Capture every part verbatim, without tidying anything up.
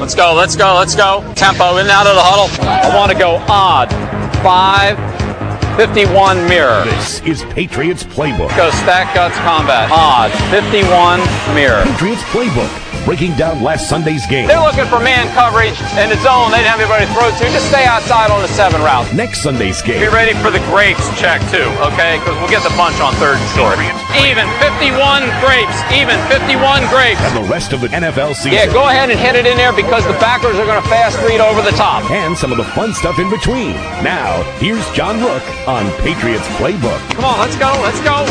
Let's go, let's go, let's go. Tempo in and out of the huddle. I want to go odd. Five, fifty-one mirror. This is Patriots Playbook. Go stack guts combat. Odd, fifty-one mirror. Patriots Playbook. Breaking down last Sunday's game. They're looking for man coverage in the zone. They didn't have anybody to throw to. Just stay outside on the seven route. Next Sunday's game. Be ready for the grapes check, too, okay? Because we'll get the bunch on third and short. Even, fifty-one grapes. Even, fifty-one grapes. And the rest of the N F L season. Yeah, go ahead and hit it in there because the backers are going to fast read over the top. And some of the fun stuff in between. Now, here's John Rook on Patriots Playbook. Come on, let's go, let's go.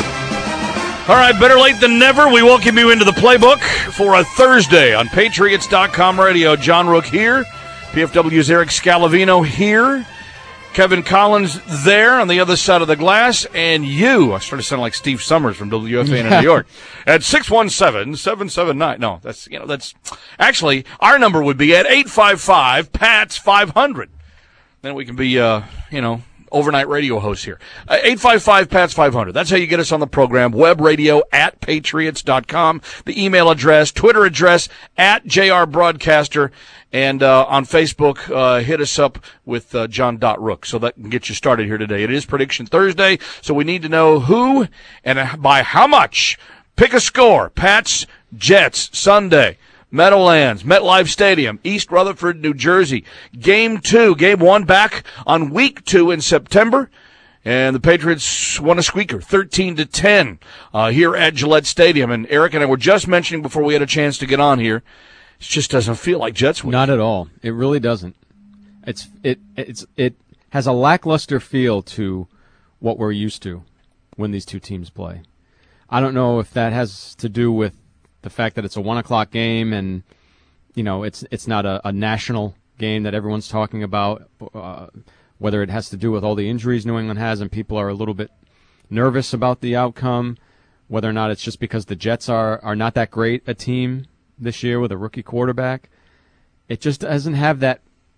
All right, better late than never. We welcome you into the Playbook for a Thursday on Patriots dot com radio. John Rook here. P F W's Eric Scalavino here. Kevin Collins there on the other side of the glass. And you, I started sounding like Steve Summers from W F A in New York, at six one seven, seven seven nine. No, that's, you know, that's actually our number would be at eight five five, P A T S five hundred. Then we can be, uh, you know, overnight radio hosts here. Uh, eight five five, P A T S five hundred. That's how you get us on the program. Web radio at patriots dot com. The email address, Twitter address, at J R Broadcaster. And uh, on Facebook, uh, hit us up with uh, John.Rook. So that can get you started here today. It is Prediction Thursday, so we need to know who and by how much. Pick a score. Pats, Jets, Sunday. Meadowlands, MetLife Stadium, East Rutherford, New Jersey. Game two, game one back on week two in September. And the Patriots won a squeaker, thirteen to ten, uh, here at Gillette Stadium. And Eric and I were just mentioning before we had a chance to get on here, it just doesn't feel like Jets week. Not at all. It really doesn't. It's it it's it has a lackluster feel to what we're used to when these two teams play. I don't know if that has to do with the fact that it's a one o'clock game and, you know, it's it's not a, a national game that everyone's talking about, uh, whether it has to do with all the injuries New England has and people are a little bit nervous about the outcome, whether or not it's just because the Jets are, are not that great a team this year with a rookie quarterback. It just doesn't have that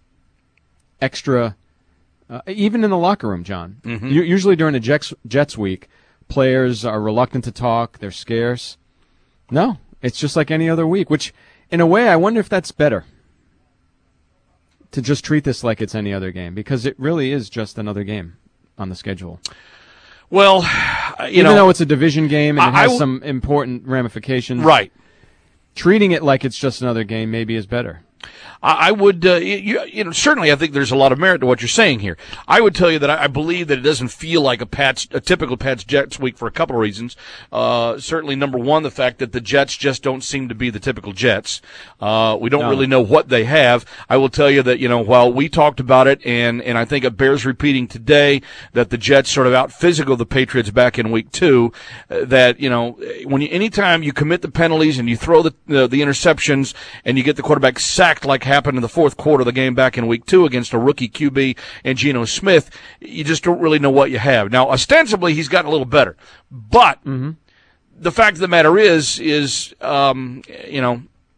extra, uh, even in the locker room, John. Mm-hmm. U- usually during a Jets, Jets week, players are reluctant to talk, they're scarce. No. It's just like any other week, which, in a way, I wonder if that's better, to just treat this like it's any other game, because it really is just another game on the schedule. Well, you Even know, though it's a division game and it I, has I, some important ramifications, right? Treating it like it's just another game maybe is better. I would, uh, you, you know, certainly I think there's a lot of merit to what you're saying here. I would tell you that I, I believe that it doesn't feel like a Pats, a typical Pats Jets week for a couple of reasons. Uh, certainly number one, the fact that the Jets just don't seem to be the typical Jets. Uh, we don't no. really know what they have. I will tell you that, you know, while we talked about it, and, and I think it bears repeating today that the Jets sort of out physical the Patriots back in week two, uh, that, you know, when you, anytime you commit the penalties and you throw the, uh, the interceptions and you get the quarterback sacked like happened in the fourth quarter of the game back in week two against a rookie Q B and Geno Smith, you just don't really know what you have. Now, ostensibly, he's gotten a little better. But mm-hmm. the fact of the matter is, is, um, you know,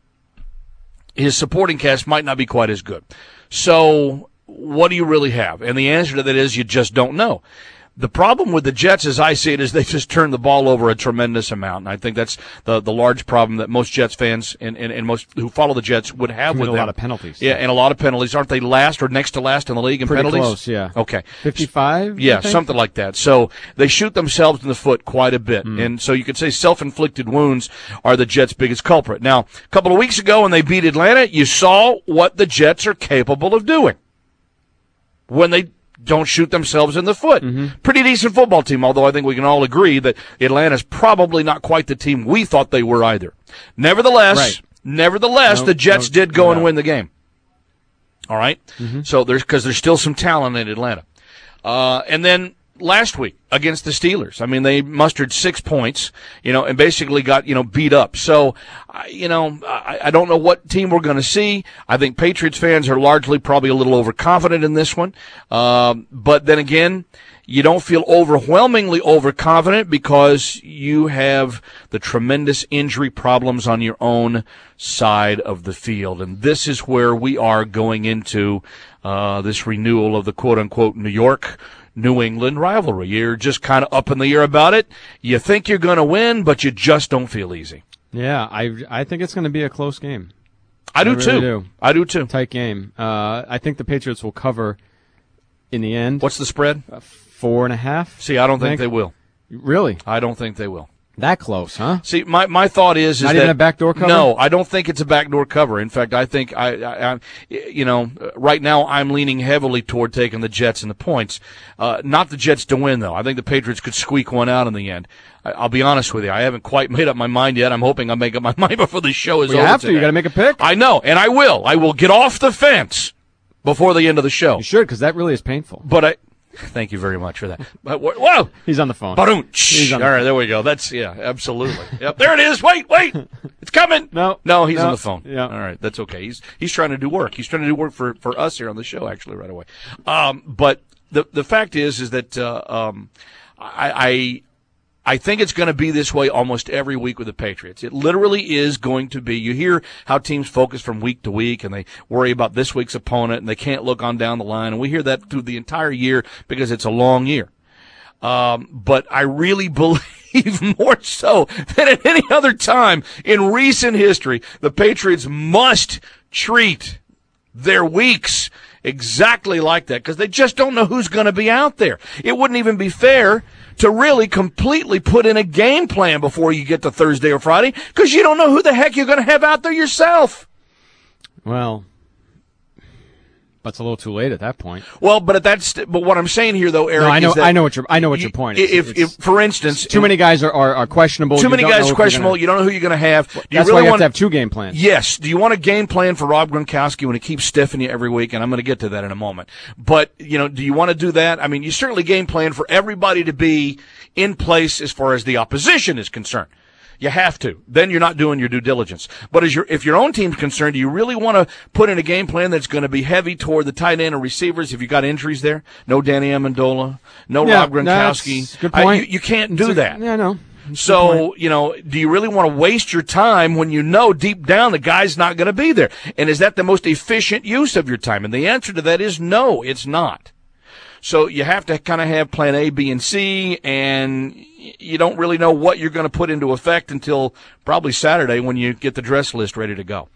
his supporting cast might not be quite as good. So what do you really have? And the answer to that is you just don't know. The problem with the Jets, as I see it, is they just turn the ball over a tremendous amount. And I think that's the the large problem that most Jets fans and, and, and most who follow the Jets would have with a them. A lot of penalties. Yeah, and a lot of penalties. Aren't they last or next to last in the league in Pretty penalties? Close, yeah. Okay. fifty-five? Yeah, something like that. So they shoot themselves in the foot quite a bit. Mm. And so you could say self-inflicted wounds are the Jets' biggest culprit. Now, a couple of weeks ago when they beat Atlanta, you saw what the Jets are capable of doing when they don't shoot themselves in the foot. Mm-hmm. Pretty decent football team, although I think we can all agree that Atlanta's probably not quite the team we thought they were either. Nevertheless, right. nevertheless, no, the Jets no, did go no. and win the game. All right? Mm-hmm. So there's, because there's still some talent in Atlanta. Uh, and then last week against the Steelers, I mean, they mustered six points, you know, and basically got, you know, beat up. So, I, you know, I, I don't know what team we're going to see. I think Patriots fans are largely probably a little overconfident in this one. Um, but then again, you don't feel overwhelmingly overconfident because you have the tremendous injury problems on your own side of the field. And this is where we are going into uh, this renewal of the quote-unquote New York New England rivalry. You're just kind of up in the air about it. You think you're going to win, but you just don't feel easy. Yeah, I I think it's going to be a close game. I do I really too. do. I do too. Tight game. Uh, I think the Patriots will cover in the end. What's the spread? Uh, four and a half. See, I don't think, think they will. Really? I don't think they will. That close, huh? See, my, my thought is, is Not that even a backdoor cover? No, I don't think it's a backdoor cover. In fact, I think I, I, I you know, right now I'm leaning heavily toward taking the Jets and the points. Uh, not the Jets to win though. I think the Patriots could squeak one out in the end. I, I'll be honest with you. I haven't quite made up my mind yet. I'm hoping I make up my mind before the show is well, you over. have to. Today. You got to make a pick. I know, and I will. I will get off the fence before the end of the show. You should, because that really is painful. But I. Thank you very much for that. But, whoa! He's on the phone. He's on All the right, phone. there we go. That's, yeah, absolutely. Yep, there it is. Wait, wait. It's coming. No. No, he's no. on the phone. Yeah. All right, that's okay. He's he's trying to do work. He's trying to do work for, for us here on the show, actually, right away. Um, but the the fact is, is that uh, um, I, I I think it's going to be this way almost every week with the Patriots. It literally is going to be. You hear how teams focus from week to week, and they worry about this week's opponent, and they can't look on down the line. And we hear that through the entire year because it's a long year. Um, but I really believe more so than at any other time in recent history, the Patriots must treat their weeks exactly like that because they just don't know who's going to be out there. It wouldn't even be fair to really completely put in a game plan before you get to Thursday or Friday because you don't know who the heck you're going to have out there yourself. Well, that's a little too late at that point. Well, but at that, st- but what I'm saying here, though, Eric, no, I know, is that I know what your, I know what you, your point is. If, if, for instance, too many guys are, are, are questionable. Too you many don't know guys if questionable. Gonna, you don't know who you're going to have. Do you that's really why you want have to have two game plans. Yes. Do you want a game plan for Rob Gronkowski when he keeps stiffing you every week? And I'm going to get to that in a moment. But you know, do you want to do that? I mean, you certainly game plan for everybody to be in place as far as the opposition is concerned. You have to. Then you're not doing your due diligence. But as your, if your own team's concerned, do you really want to put in a game plan that's going to be heavy toward the tight end and receivers if you got injuries there? No Danny Amendola, no yeah, Rob Gronkowski. Good point. I, you, you can't do a, that. Yeah, I know. So, you know, do you really want to waste your time when you know deep down the guy's not going to be there? And is that the most efficient use of your time? And the answer to that is no, it's not. So you have to kind of have plan A, B, and C, and you don't really know what you're going to put into effect until probably Saturday when you get the dress list ready to go.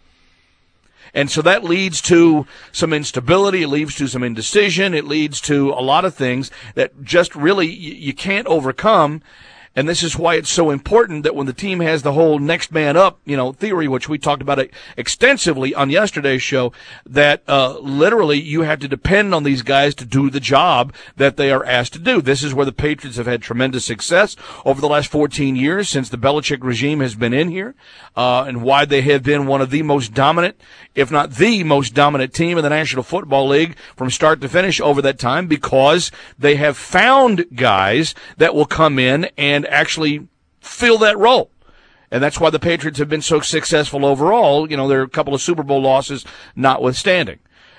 And so that leads to some instability. It leads to some indecision. It leads to a lot of things that just really you can't overcome. And this is why it's so important that when the team has the whole next man up, you know, theory, which we talked about extensively on yesterday's show, that uh, literally you have to depend on these guys to do the job that they are asked to do. This is where the Patriots have had tremendous success over the last fourteen years since the Belichick regime has been in here, uh, and why they have been one of the most dominant, if not the most dominant team in the National Football League from start to finish over that time, because they have found guys that will come in and actually fill that role. And that's why the Patriots have been so successful overall. You know, there are a couple of Super Bowl losses notwithstanding.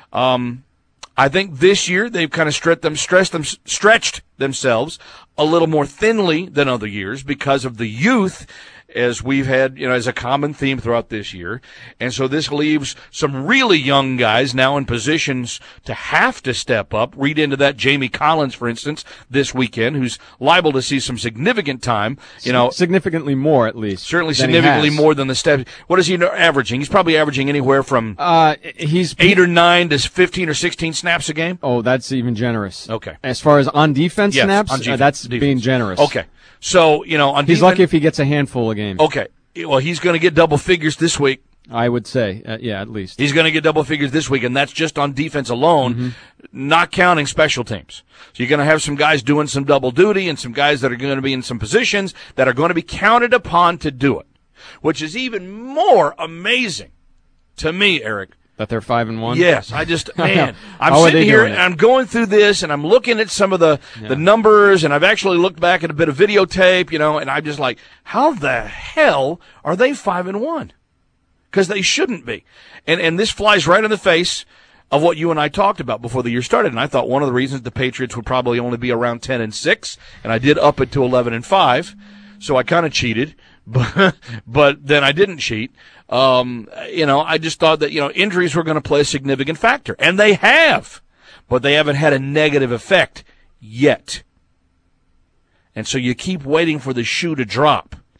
Um, I think this year they've kind of stretched them, stressed them, stretched themselves a little more thinly than other years because of the youth, as we've had, you know, as a common theme throughout this year. And so this leaves some really young guys now in positions to have to step up. Read into that Jamie Collins, for instance, this weekend, who's liable to see some significant time, you know. Significantly more, at least. Certainly significantly more than the step. What is he averaging? He's probably averaging anywhere from uh, he's eight or nine to fifteen or sixteen snaps a game. Oh, that's even generous. Okay. As far as on defense yes, snaps, on defense, uh, that's defense. being generous. Okay. So, you know, on he's defense, lucky if he gets a handful of games. Okay. Well, he's going to get double figures this week. I would say, uh, yeah, at least. He's going to get double figures this week, and that's just on defense alone, mm-hmm. not counting special teams. So you're going to have some guys doing some double duty and some guys that are going to be in some positions that are going to be counted upon to do it, which is even more amazing to me, Eric. That they're five and one? Yes, I just, man, I'm How sitting here and it? I'm going through this and I'm looking at some of the, yeah. the numbers, and I've actually looked back at a bit of videotape, you know, and I'm just like, how the hell are they five and one? Because they shouldn't be. And, and this flies right in the face of what you and I talked about before the year started. And I thought one of the reasons the Patriots would probably only be around ten and six, and I did up it to eleven and five. So I kind of cheated, but, but then I didn't cheat. Um, you know, I just thought that, you know, injuries were going to play a significant factor, and they have, but they haven't had a negative effect yet. And so you keep waiting for the shoe to drop.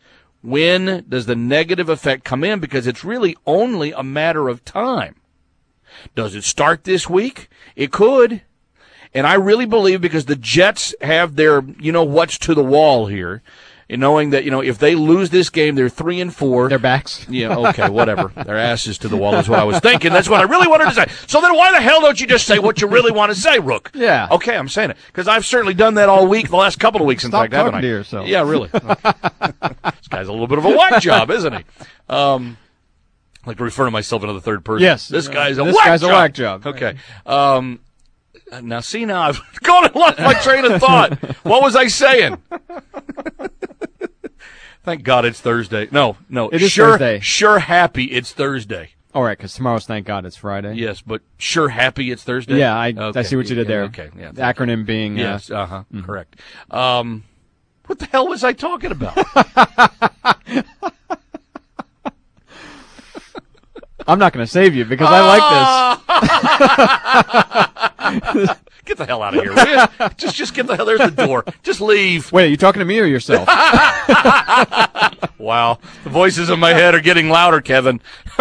When does the negative effect come in? Because it's really only a matter of time. Does it start this week? It could. And I really believe because the Jets have their, you know, what's to the wall here, and knowing that, you know, if they lose this game, they're three and four. Their backs. Yeah, okay, whatever. Their asses to the wall is what I was thinking. That's what I really wanted to say. So then why the hell don't you just say what you really want to say, Rook? Yeah. Okay, I'm saying it. Because I've certainly done that all week, the last couple of weeks, in Stop fact, haven't I? talking to yourself. Yeah, really. This guy's a little bit of a whack job, isn't he? Um, I like to refer to myself in the third person. Yes. This guy's a this whack guy's job. a whack job. Okay. Um, now, see, now I've gone and lost my train of thought. What was I saying? Thank God it's Thursday. No, no. It is sure, Thursday. Sure happy it's Thursday. All right, because tomorrow's thank God it's Friday. Yes, but sure happy it's Thursday? Yeah, I okay. I see what you did there. Okay, yeah. The acronym being. Yes, Uh, uh-huh, mm-hmm. Correct. Um, what the hell was I talking about? I'm not going to save you because I like this. Get the hell out of here, will you? Just, just get the hell. There's the door. Just leave. Wait, are you talking to me or yourself? Wow, the voices in my head are getting louder, Kevin.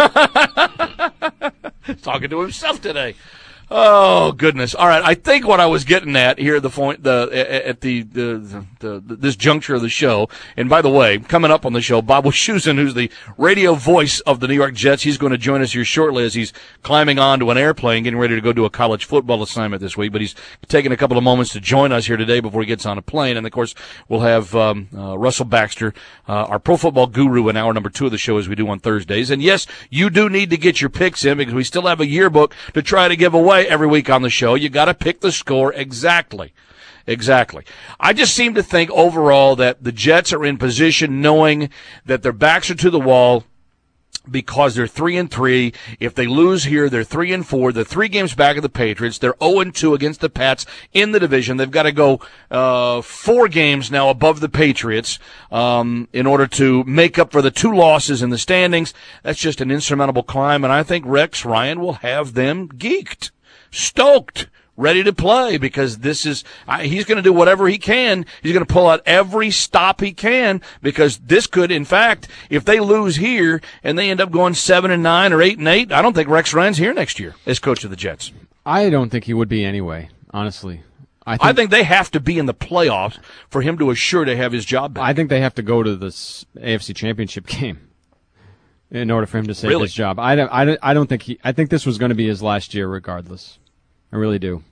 Talking to himself today. Oh goodness! All right, I think what I was getting at here, the point, the at the, the the the this juncture of the show. And by the way, coming up on the show, Bob Wischusen, who's the radio voice of the New York Jets, he's going to join us here shortly as he's climbing onto an airplane, getting ready to go do a college football assignment this week. But he's taking a couple of moments to join us here today before he gets on a plane. And of course, we'll have um, uh, Russell Baxter, uh, our pro football guru, in hour number two of the show as we do on Thursdays. And yes, you do need to get your picks in because we still have a yearbook to try to give away every week on the show. You got to pick the score exactly. Exactly. I just seem to think overall that the Jets are in position knowing that their backs are to the wall because they're three and three. If they lose here, they're three and four. They're three games back of the Patriots. They're zero and two against the Pats in the division. They've got to go uh four games now above the Patriots um in order to make up for the two losses in the standings. That's just an insurmountable climb, and I think Rex Ryan will have them geeked, stoked, ready to play because this is I, he's going to do whatever he can. He's going to pull out every stop he can because this could, in fact, if they lose here and they end up going seven and nine or eight and eight, I don't think Rex Ryan's here next year as coach of the Jets. I don't think he would be anyway, honestly. I think, I think they have to be in the playoffs for him to assure to have his job back. I think they have to go to this A F C Championship game in order for him to save Really? his job. I don't, I don't, I don't think he. I think this was going to be his last year, regardless. I really do.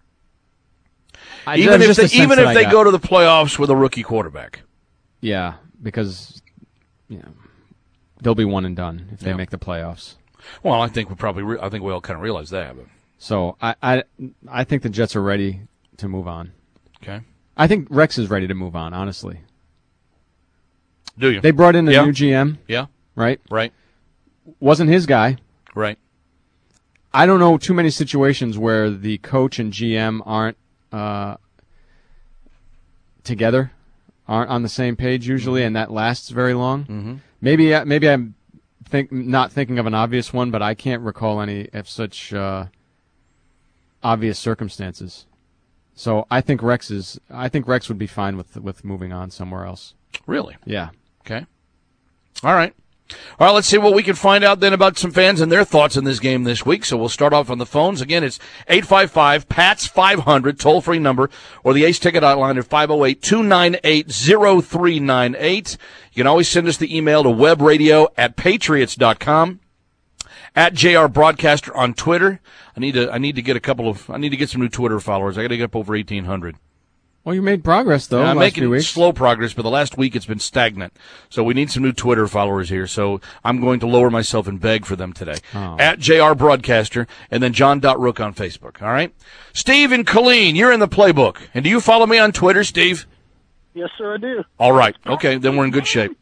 I, even if just they, a sense even that if I they got. go to the playoffs with a rookie quarterback. Yeah, because you know, they'll be one and done if they Yeah. make the playoffs. Well, I think we probably re- I think we all kind of realize that. But. So I, I, I think the Jets are ready to move on. Okay. I think Rex is ready to move on. Honestly, Do you? they brought in a Yeah. new G M, yeah. right? Right. Wasn't his guy. Right. I don't know too many situations where the coach and G M aren't uh, together, aren't on the same page usually, and that lasts very long. Mm-hmm. Maybe uh, maybe I'm think not thinking of an obvious one, but I can't recall any of such uh, obvious circumstances. So I think Rex is. I think Rex would be fine with with moving on somewhere else. Really? Yeah. Okay. All right. All right, let's see what we can find out then about some fans and their thoughts in this game this week. So we'll start off on the phones. Again, it's eight five five, P A T S five hundred, toll-free number, or the Ace Ticket Hotline at five oh eight, two nine eight, oh three nine eight. You can always send us the email to webradio at patriots dot com. At J R Broadcaster on Twitter. I need to I need to get a couple of I need to get some new Twitter followers. I got to get up over eighteen hundred. Well, you made progress though. Yeah, I'm last few making weeks. slow progress, but the last week it's been stagnant. So we need some new Twitter followers here. So I'm going to lower myself and beg for them today. Oh. At J R Broadcaster, and then John Rook on Facebook. All right? Steve and Colleen, you're in the playbook. And do you follow me on Twitter, Steve? Yes, sir, I do. All right. Okay, then we're in good shape.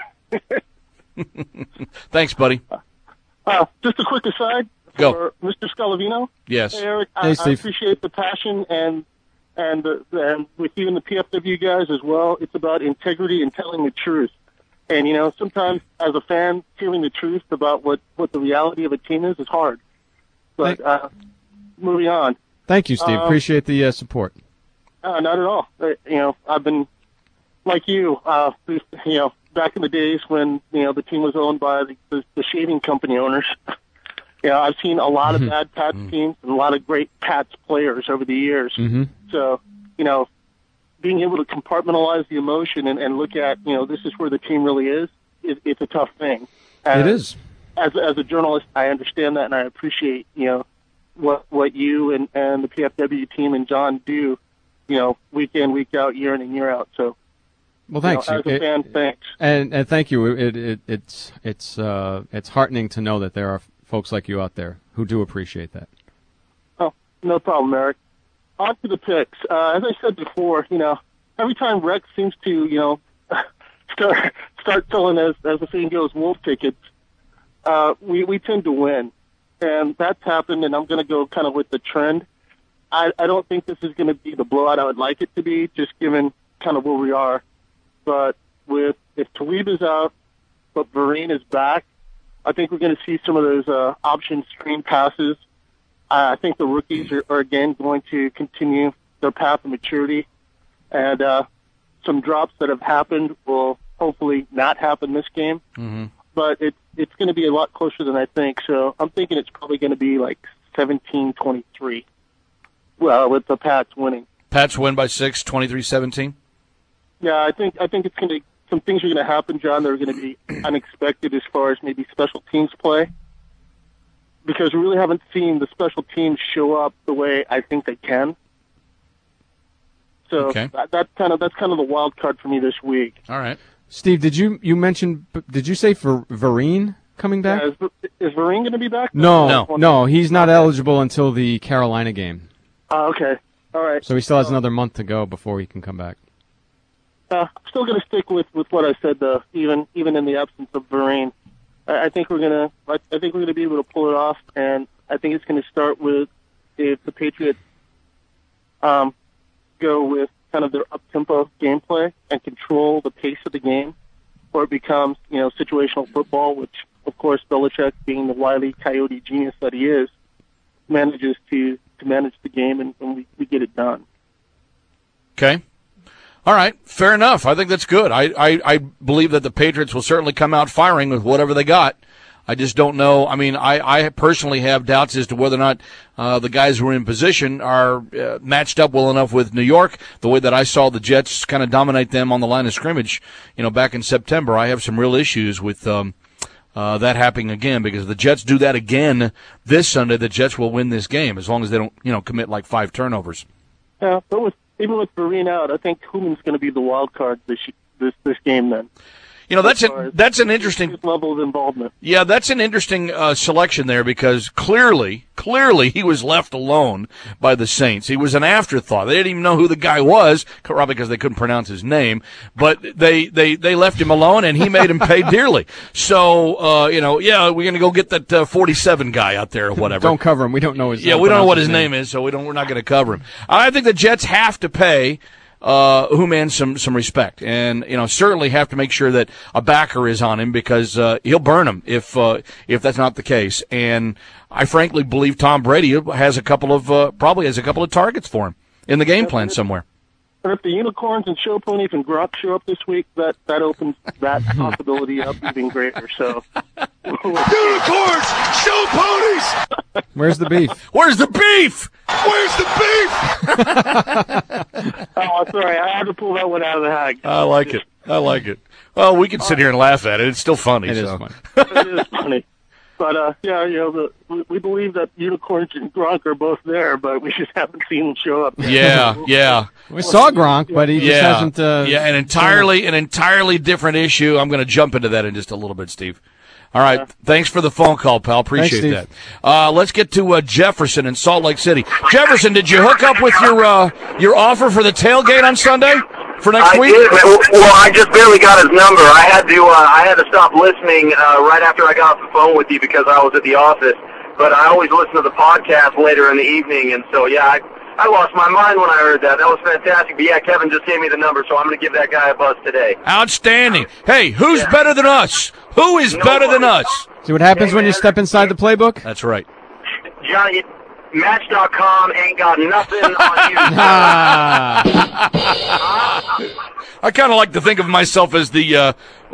Thanks, buddy. Uh, just a quick aside Go. for Mister Scalavino. Yes. Hey, Eric, Hey, I, I Steve. appreciate the passion and and uh, and with you and the P F W guys as well. It's about integrity and telling the truth. And you know, sometimes as a fan, hearing the truth about what what the reality of a team is is hard. But Hey. uh, moving on. Thank you, Steve. Um, Appreciate the uh, support. Uh, not at all. Uh, you know, I've been like you. Uh, you know, back in the days when, you know, the team was owned by the, the, the shaving company owners. Yeah, I've seen a lot of bad Pats mm-hmm. teams and a lot of great Pats players over the years. Mm-hmm. So, you know, being able to compartmentalize the emotion and, and look at, you know, this is where the team really is, it, it's a tough thing. As, it is. As as a journalist, I understand that, and I appreciate, you know, what what you and, and the P F W team and John do, you know, week in, week out, year in and year out. So, well, thanks. You know, as a it, fan, thanks. And and thank you. It, it it's it's uh it's heartening to know that there are folks like you out there who do appreciate that. Oh, no problem, Eric. On to the picks. Uh, as I said before, you know, every time Rex seems to, you know, start start selling, as as the saying goes, wolf tickets, uh, we we tend to win, and that's happened. And I'm going to go kind of with the trend. I I don't think this is going to be the blowout I would like it to be, just given kind of where we are. But with if Talib is out, but Vereen is back, I think we're going to see some of those uh, option screen passes. Uh, I think the rookies are, are, again, going to continue their path of maturity. And uh, some drops that have happened will hopefully not happen this game. Mm-hmm. But it, it's going to be a lot closer than I think. So I'm thinking it's probably going to be like seventeen twenty-three, well, with the Pats winning. Pats win by six, twenty-three seventeen? Yeah, I think I think it's going to some things are going to happen, John, that are going to be unexpected as far as maybe special teams play, because we really haven't seen the special teams show up the way I think they can. So okay. that, that's kind of that's kind of the wild card for me this week. All right, Steve, did you you mention? Did you say for Vereen coming back? Yeah, is, is Vereen going to be back? No, no, no, he's not eligible until the Carolina game. Uh, okay, all right. So he still has another month to go before he can come back. Uh, I'm still going to stick with, with what I said, though. Even even in the absence of Vereen, I, I think we're going to I think we're going to be able to pull it off, and I think it's going to start with if the Patriots um, go with kind of their up-tempo gameplay and control the pace of the game, or it becomes, you know, situational football, which, of course, Belichick, being the wily coyote genius that he is, manages to, to manage the game, and, and we, we get it done. Okay. All right, fair enough. I think that's good. I, I, I believe that the Patriots will certainly come out firing with whatever they got. I just don't know. I mean, I, I personally have doubts as to whether or not uh, the guys who are in position are uh, matched up well enough with New York, the way that I saw the Jets kind of dominate them on the line of scrimmage, you know, back in September. I have some real issues with um, uh, that happening again, because if the Jets do that again this Sunday, the Jets will win this game as long as they don't, you know, commit like five turnovers. Yeah, but with even with Vereen out, I think Koeman's going to be the wild card this this this game. Then, you know, that's an that's an interesting level of involvement. Yeah, that's an interesting uh, selection there, because clearly, clearly he was left alone by the Saints. He was an afterthought. They didn't even know who the guy was, probably because they couldn't pronounce his name. But they they they left him alone, and he made him pay dearly. So uh, you know, yeah, we're going to go get that uh, forty-seven guy out there or whatever. Don't cover him. We don't know his. Yeah, we don't know what his name is, so we don't. We're not going to cover him. I think the Jets have to pay Uh, Hooman some, some respect, and, you know, certainly have to make sure that a backer is on him, because, uh, he'll burn him if, uh, if that's not the case. And I frankly believe Tom Brady has a couple of, uh, probably has a couple of targets for him in the game plan somewhere. And if the Unicorns and Show Ponies and Gronk show up this week, that, that opens that possibility up even greater. So, Unicorns, Show Ponies. Where's the beef? Where's the beef? Where's the beef? Oh, sorry, I had to pull that one out of the bag. I like it. I like it. Well, we can sit here and laugh at it. It's still funny. It so. is funny. It is funny. But, uh, yeah, you know, the, we, we believe that Unicorns and Gronk are both there, but we just haven't seen them show up yet. Yeah, yeah. We saw Gronk, but he just yeah. hasn't. Uh, yeah, an entirely, an entirely different issue. I'm going to jump into that in just a little bit, Steve. All right. Yeah. Thanks for the phone call, pal. Appreciate Thanks, that. Uh, let's get to uh, Jefferson in Salt Lake City. Jefferson, did you hook up with your uh, your offer for the tailgate on Sunday for next I week? did. Well, I just barely got his number. I had to uh, I had to stop listening uh, right after I got off the phone with you because I was at the office. But I always listen to the podcast later in the evening, and so yeah, I I lost my mind when I heard that. That was fantastic. But yeah, Kevin just gave me the number, so I'm going to give that guy a buzz today. Outstanding. Hey, who's Yeah. better than us? Who is Nobody. better than us? See what happens Hey, when you man. step inside the playbook? That's right. Johnny, Match dot com ain't got nothing on you. Ah. I kind of like to think of myself as the uh,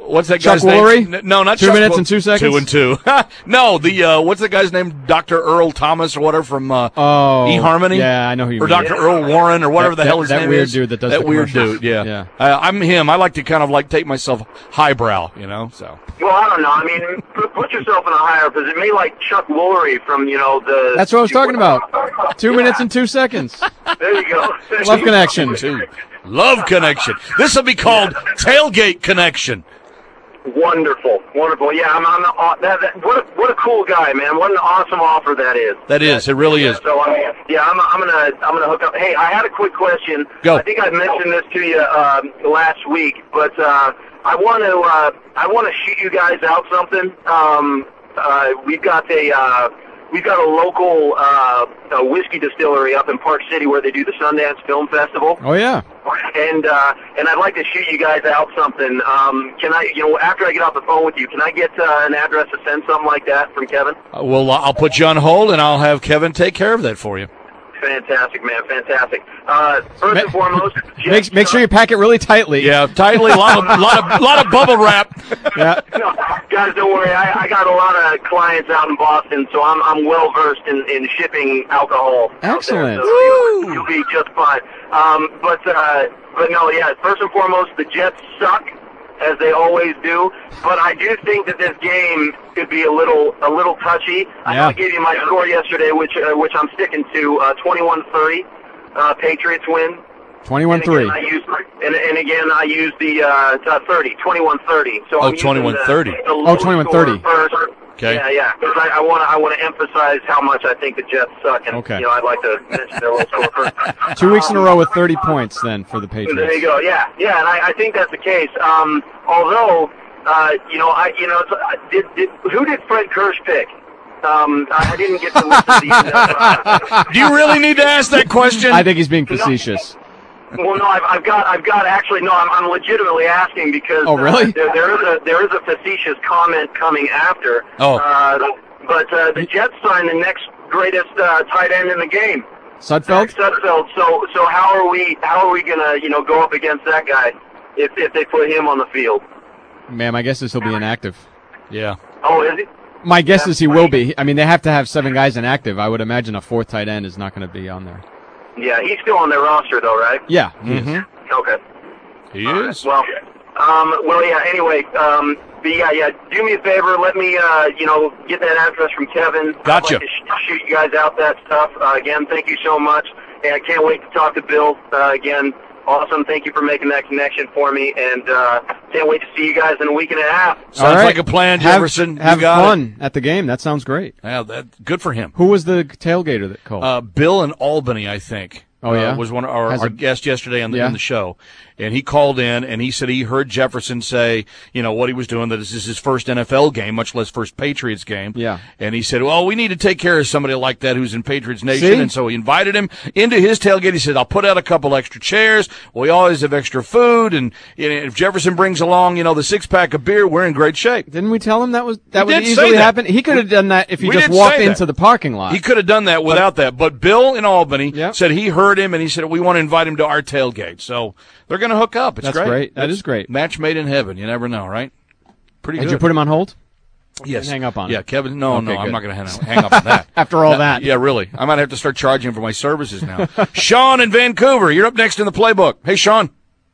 what's that Chuck guy's Woolery? name? No, not Two Chuck minutes Woolery. and two seconds? Two and two. No, the uh, what's the guy's name? Doctor Earl Thomas or whatever from uh, Oh, eHarmony? yeah, I know who you Or mean. Doctor Earl Warren or whatever That- the hell that- his that name weird is. dude that does that the weird commercials. dude. Yeah, Yeah. Uh, I'm him. I like to kind of like take myself highbrow, you know. So Well, I don't know. I mean, put, put yourself in a higher position. Maybe like Chuck Woolery from, you know, the... That's what I was talking about. Two Yeah. minutes and two seconds. There you go. Love Connection. Two. Love Connection. This will be called Tailgate Connection. Wonderful, wonderful. Yeah, I'm. I'm uh, that, that, what a what a cool guy, man. What an awesome offer that is. That is. It really is. So I mean, yeah, I'm. I'm gonna. I'm gonna hook up. Hey, I had a quick question. Go. I think I mentioned this to you um, last week, but uh, I want to. Uh, I want to shoot you guys out something. Um, uh, we've got a. Uh, We've got a local uh, a whiskey distillery up in Park City where they do the Sundance Film Festival. Oh, yeah. And uh, and I'd like to shoot you guys out something. Um, can I, you know, after I get off the phone with you, can I get uh, an address to send something like that from Kevin? Uh, well, I'll put you on hold, and I'll have Kevin take care of that for you. Fantastic, man, fantastic. Uh, first and foremost, Make, make sure you pack it really tightly. Yeah, tightly. A lot of, lot of, lot of bubble wrap. Yeah. No, guys, don't worry. I, I got a lot of clients out in Boston, so I'm I'm well versed in, in shipping alcohol. out there, Excellent. so you'll, you'll be just fine. Um, but uh, but no, yeah. First and foremost, the Jets suck, as they always do. But I do think that this game could be a little a little touchy. I know Yeah. I gave you my score yesterday, which uh, which I'm sticking to. Uh, twenty-one thirty, uh, Patriots win. twenty-one And again, three. I use, and, and again, I use the uh, thirty, twenty-one thirty. So Oh, I'm using twenty-one thirty. the- the low twenty-one score thirty. First. Okay. Yeah, yeah. Because I, I want to, I want to emphasize how much I think the Jets suck, and Okay. you know, I'd like to mention their low score first. Two weeks in a row with thirty points then for the There you Patriots. go. Yeah, yeah, and I, I think that's the case. Um, although, uh, you know, I, you know, it's, uh, did, did who did Fred Kirsch pick? Um, I I didn't get to listen to the uh, Do you really need to ask that question? I think he's being facetious. Well, no, I've, I've got, I've got actually, no, I'm, I'm legitimately asking because Oh, really? uh, there, there is a, there is a facetious comment coming after. Oh. Uh, but uh, the Jets signed the next greatest uh, tight end in the game, Sudfeld? Sudfeld. So, so how are we, how are we gonna, you know, go up against that guy if if they put him on the field? Man, my guess is he'll be inactive. Yeah. Oh, is he? My guess is he will be. I mean, they have to have seven guys inactive. I would imagine a fourth tight end is not going to be on there. Yeah, he's still on their roster though, right? Yeah. he is. Mm-hmm. Okay. He is. Well, um, well, yeah. Anyway, um, but yeah, yeah. Do me a favor. Let me, uh, you know, get that address from Kevin. Gotcha. I'd like to sh- shoot you guys out that stuff. Uh, again, thank you so much, and I can't wait to talk to Bill uh, again. Awesome. Thank you for making that connection for me, and uh, can't wait to see you guys in a week and a half. Sounds All right. like a plan, Have- Jefferson. Have, you got fun at the game. That sounds great. it. Yeah, that, good for him. Who was the tailgater that called? Uh, Bill in Albany, I think. Oh, yeah? uh, was one of our, Has our a- guests yesterday on the, Yeah. in the show, and he called in and he said he heard Jefferson say, you know, what he was doing, that this is his first N F L game, much less first Patriots game. Yeah. And he said, well, we need to take care of somebody like that who's in Patriots Nation, See? and so he invited him into his tailgate. He said, I'll put out a couple extra chairs. We always have extra food, and you know, if Jefferson brings along, you know, the six pack of beer, we're in great shape. Didn't we tell him that was that We would did say easily that. happen? He could have done that if he We just did walked say that. into the parking lot. He could have done that without that. But Bill in Albany Yeah. said he heard him, and he said, we want to invite him to our tailgate. So they're going to hook up. It's That's great. great. That That's is great. Match made in heaven. You never know, right? Pretty Did good. you put him on hold? Yes. hang up on Yeah, him? Kevin. No, Okay, no, I'm good. not going to hang, hang up on that. After all No, that. Yeah, really. I might have to start charging for my services now. Sean in Vancouver, you're up next in the playbook. Hey, Sean.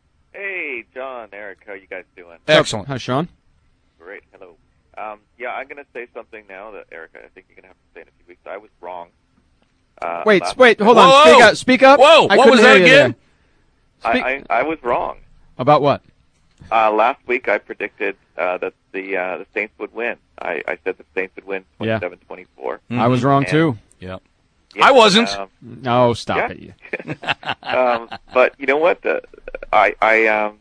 Hey, John, Eric, how you guys doing? Excellent. Hi, Sean. Great, hello. Um, yeah, I'm going to say something now that, Eric, I think you're going to have to say in a few weeks. I was wrong. Uh, Wait, last- wait, hold Whoa! on. Speak up. Speak up. Whoa, I what couldn't was hear that you again? there. I, Speak- I, I was wrong. About what? Uh, last week I predicted uh, that the uh, the Saints would win. I, I said the Saints would win Yeah. twenty-seven twenty-four. I was wrong And- too. Yeah. Yeah, I wasn't. Um, No, stop Yeah. it. um, but you know what? Uh, I I um,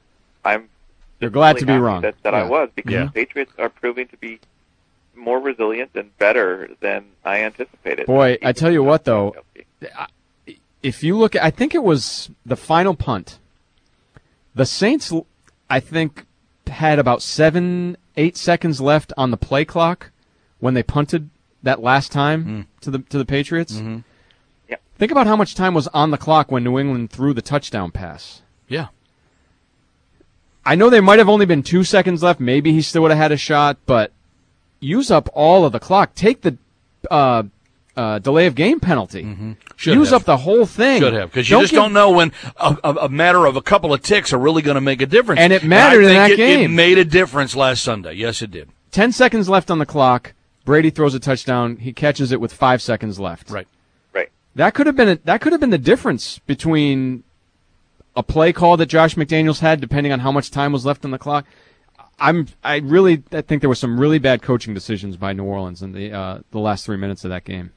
I'm You're glad to really be happy wrong. That, that Yeah. I was because Yeah. the Patriots are proving to be more resilient and better than I anticipated. Boy, I tell you what, though, Kelsey. if you look, I think it was the final punt. The Saints, I think, had about seven, eight seconds left on the play clock when they punted that last time to the to the Patriots. Mm-hmm. Yeah. Think about how much time was on the clock when New England threw the touchdown pass. Yeah. I know there might have only been two seconds left. Maybe he still would have had a shot, but use up all of the clock. Take the uh, uh, delay of game penalty. Mm-hmm. Use have. up the whole thing. Should have, because you don't just give, don't know when a, a, a matter of a couple of ticks are really going to make a difference. And it mattered and in that it, game. It made a difference last Sunday. Yes, it did. Ten seconds left on the clock. Brady throws a touchdown. He catches it with five seconds left. Right. Right. That could have been a, that could have been the difference between a play call that Josh McDaniels had, depending on how much time was left on the clock. I'm I really I think there were some really bad coaching decisions by New Orleans in the uh, the last three minutes of that game.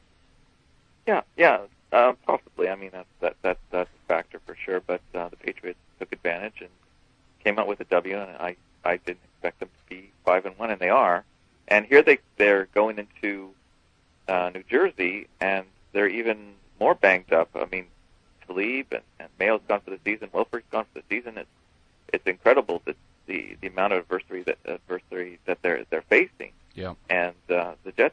Yeah, yeah, uh, possibly. I mean, that's that, that that's a factor for sure. But uh, the Patriots took advantage and came out with a W. And I I didn't expect them to be five and one, and they are. And here they they're going into uh, New Jersey, and they're even more banged up. I mean, Talib and, and Mayo's gone for the season. Wilford's gone for the season. It's it's incredible that the the amount of adversity that adversity that they're they're facing. Yeah. And uh, the Jets,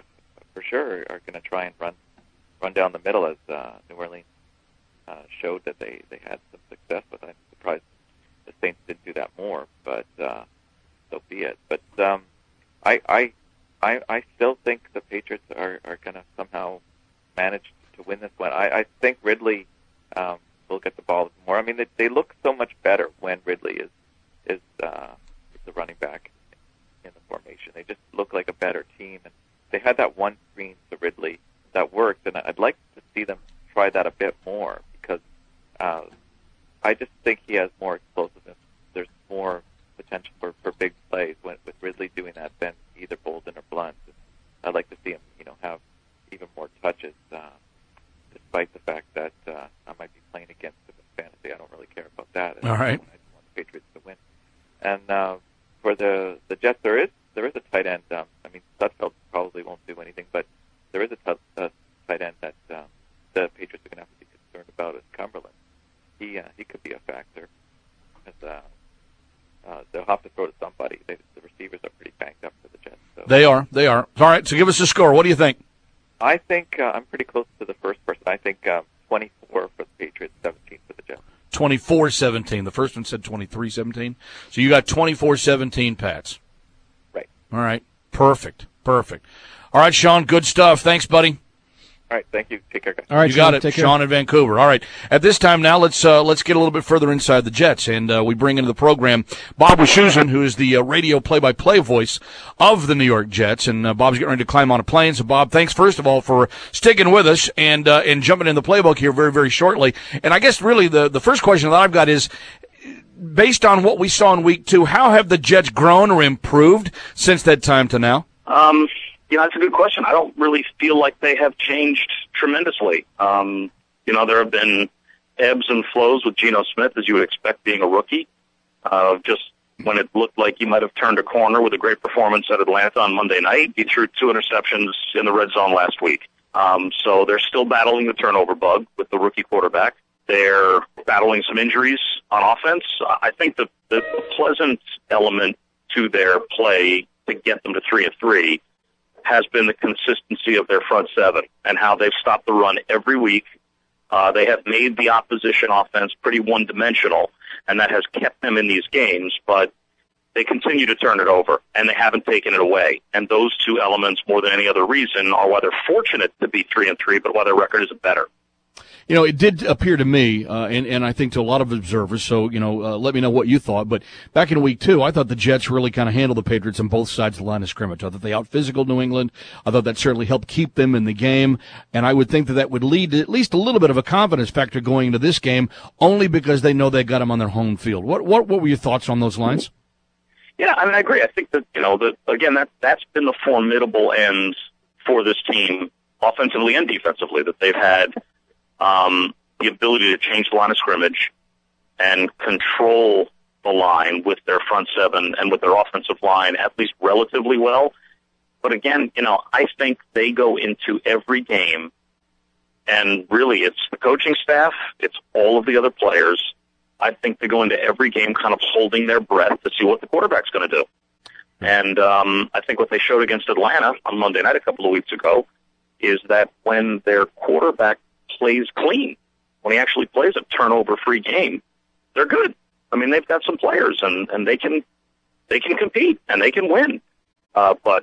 for sure, are going to try and run run down the middle, as uh, New Orleans uh, showed that they, they had some success with. I'm surprised the Saints didn't do that more, but uh, so be it. But um, I, I I I still think the Patriots are, are going to somehow manage to win this one. I, I think Ridley um, will get the ball more. I mean, they, they look so much better when Ridley is is uh, the running back in the formation. They just look like a better team, and they had that one screen to Ridley that worked, and I'd like to see them try that a bit more, because uh, I just think he has more explosiveness. There's more potential for, for big plays when, with Ridley doing that than either Bolden or Blunt. I'd like to see him, you know, have even more touches, uh, despite the fact that uh, I might be playing against him in fantasy. I don't really care about that. All right. I just want the Patriots to win. And uh, for the the Jets, there is there is a tight end. Um, I mean, Sudfeld probably won't do anything, but there is a, t- a tight end that um, the Patriots are going to have to be concerned about. Is Cumberland. He uh, he could be a factor. As, uh, uh, they'll have to throw to somebody. They, the receivers are pretty banged up for the Jets. So. They are. They are. All right. So give us a score. What do you think? I think uh, I'm pretty close to the first person. I think um, twenty-four for the Patriots, seventeen for the Jets. twenty-four seventeen. The first one said twenty-three seventeen. So you got twenty-four seventeen, Pats. Right. All right. Perfect. Perfect. All right, Sean, good stuff. Thanks, buddy. All right, thank you. Take care, guys. All right, you Sean, got it, take care. Sean in Vancouver. All right. At this time now, let's uh, let's get a little bit further inside the Jets, and uh, we bring into the program Bob Wischusen, who is the uh, radio play-by-play voice of the New York Jets, and uh, Bob's getting ready to climb on a plane. So, Bob, thanks first of all for sticking with us and uh, and jumping in the playbook here very very shortly. And I guess really the the first question that I've got is, based on what we saw in week two, how have the Jets grown or improved since that time to now? Um. You know, that's a good question. I don't really feel like they have changed tremendously. Um, you know, there have been ebbs and flows with Geno Smith, as you would expect being a rookie. Uh, just when it looked like he might have turned a corner with a great performance at Atlanta on Monday night, he threw two interceptions in the red zone last week. Um, so they're still battling the turnover bug with the rookie quarterback. They're battling some injuries on offense. I think the, the pleasant element to their play to get them to three and three has been the consistency of their front seven and how they've stopped the run every week. Uh, they have made the opposition offense pretty one-dimensional, and that has kept them in these games, but they continue to turn it over, and they haven't taken it away. And those two elements, more than any other reason, are why they're fortunate to be three and three, but why their record isn't better. You know, it did appear to me, uh, and, and I think to a lot of observers, so, you know, uh, let me know what you thought, but back in week two, I thought the Jets really kind of handled the Patriots on both sides of the line of scrimmage. I thought they out-physicaled New England. I thought that certainly helped keep them in the game, and I would think that that would lead to at least a little bit of a confidence factor going into this game, only because they know they got them on their home field. What, what, what were your thoughts on those lines? Yeah, I mean, I agree. I think that, you know, that again, that, that's been the formidable end for this team, offensively and defensively, that they've had, um, the ability to change the line of scrimmage and control the line with their front seven and with their offensive line at least relatively well. But again, you know, I think they go into every game, and really it's the coaching staff, it's all of the other players. I think they go into every game kind of holding their breath to see what the quarterback's going to do. And um, I think what they showed against Atlanta on Monday night a couple of weeks ago is that when their quarterback plays clean, when he actually plays a turnover-free game, they're good. I mean, they've got some players, and, and they can they can compete, and they can win. Uh, but,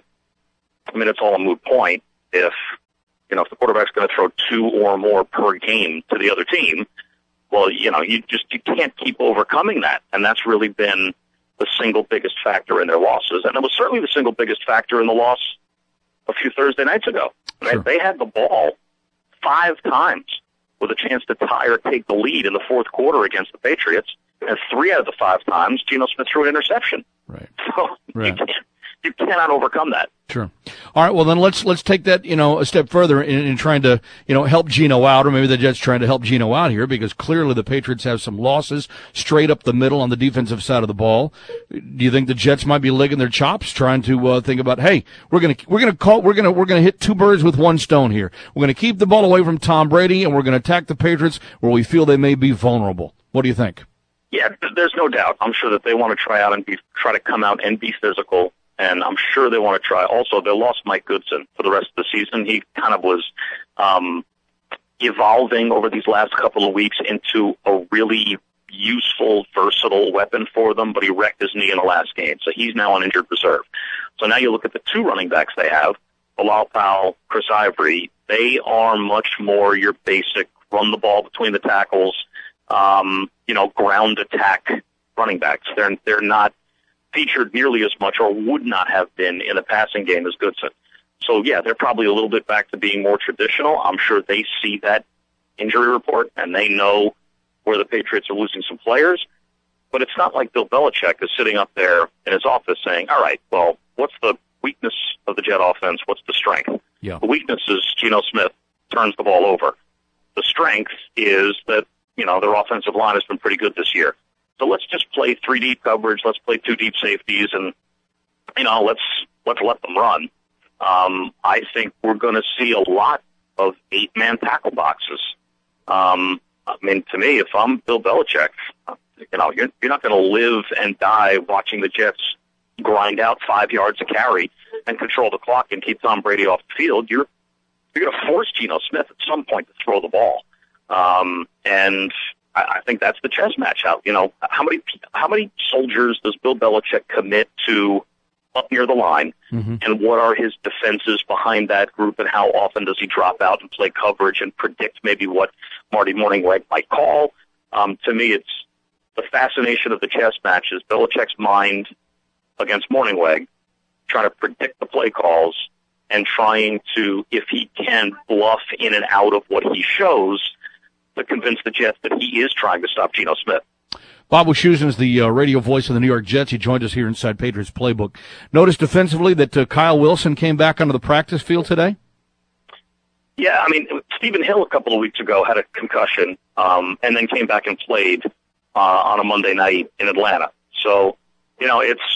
I mean, it's all a moot point if, you know, if the quarterback's going to throw two or more per game to the other team. Well, you know, you just you can't keep overcoming that, and that's really been the single biggest factor in their losses. And it was certainly the single biggest factor in the loss a few Thursday nights ago. Sure. They had the ball five times with a chance to tie or take the lead in the fourth quarter against the Patriots, and three out of the five times, Geno Smith threw an interception. Right. So right. you can't, you cannot overcome that. Sure. All right. Well, then let's let's take that, you know, a step further in, in trying to, you know, help Geno out, or maybe the Jets trying to help Geno out here, because clearly the Patriots have some losses straight up the middle on the defensive side of the ball. Do you think the Jets might be licking their chops, trying to uh, think about, hey, we're gonna we're gonna call we're gonna we're gonna hit two birds with one stone here. We're gonna keep the ball away from Tom Brady, and we're gonna attack the Patriots where we feel they may be vulnerable. What do you think? Yeah, there's no doubt. I'm sure that they want to try out and be try to come out and be physical. And I'm sure they want to try. Also, they lost Mike Goodson for the rest of the season. He kind of was um, evolving over these last couple of weeks into a really useful, versatile weapon for them, but he wrecked his knee in the last game. So he's now on injured reserve. So now you look at the two running backs they have, Bilal Powell, Chris Ivory. They are much more your basic run the ball between the tackles, um, you know, ground attack running backs. They're, they're not featured nearly as much, or would not have been, in the passing game as Goodson. So, yeah, they're probably a little bit back to being more traditional. I'm sure they see that injury report, and they know where the Patriots are losing some players. But it's not like Bill Belichick is sitting up there in his office saying, all right, well, what's the weakness of the Jet offense? What's the strength? Yeah. The weakness is Geno Smith turns the ball over. The strength is that, you know, their offensive line has been pretty good this year. So let's just play three deep coverage. Let's play two deep safeties, and you know, let's let's let them run. Um, I think we're going to see a lot of eight-man tackle boxes. Um, I mean, to me, if I'm Bill Belichick, you know, you're, you're not going to live and die watching the Jets grind out five yards a carry and control the clock and keep Tom Brady off the field. You're you're going to force Geno Smith at some point to throw the ball, um, and I think that's the chess match out. You know, how many how many soldiers does Bill Belichick commit to up near the line, mm-hmm. and what are his defenses behind that group, and how often does he drop out and play coverage and predict maybe what Marty Mornhinweg might call? Um, to me, it's the fascination of the chess match is Belichick's mind against Mornhinweg, trying to predict the play calls and trying to, if he can, bluff in and out of what he shows to convince the Jets that he is trying to stop Geno Smith. Bob Wischusen is the uh, radio voice of the New York Jets. He joined us here inside Patriots Playbook. Notice defensively that uh, Kyle Wilson came back onto the practice field today? Yeah, I mean, Stephen Hill a couple of weeks ago had a concussion um, and then came back and played uh, on a Monday night in Atlanta. So, you know, it's,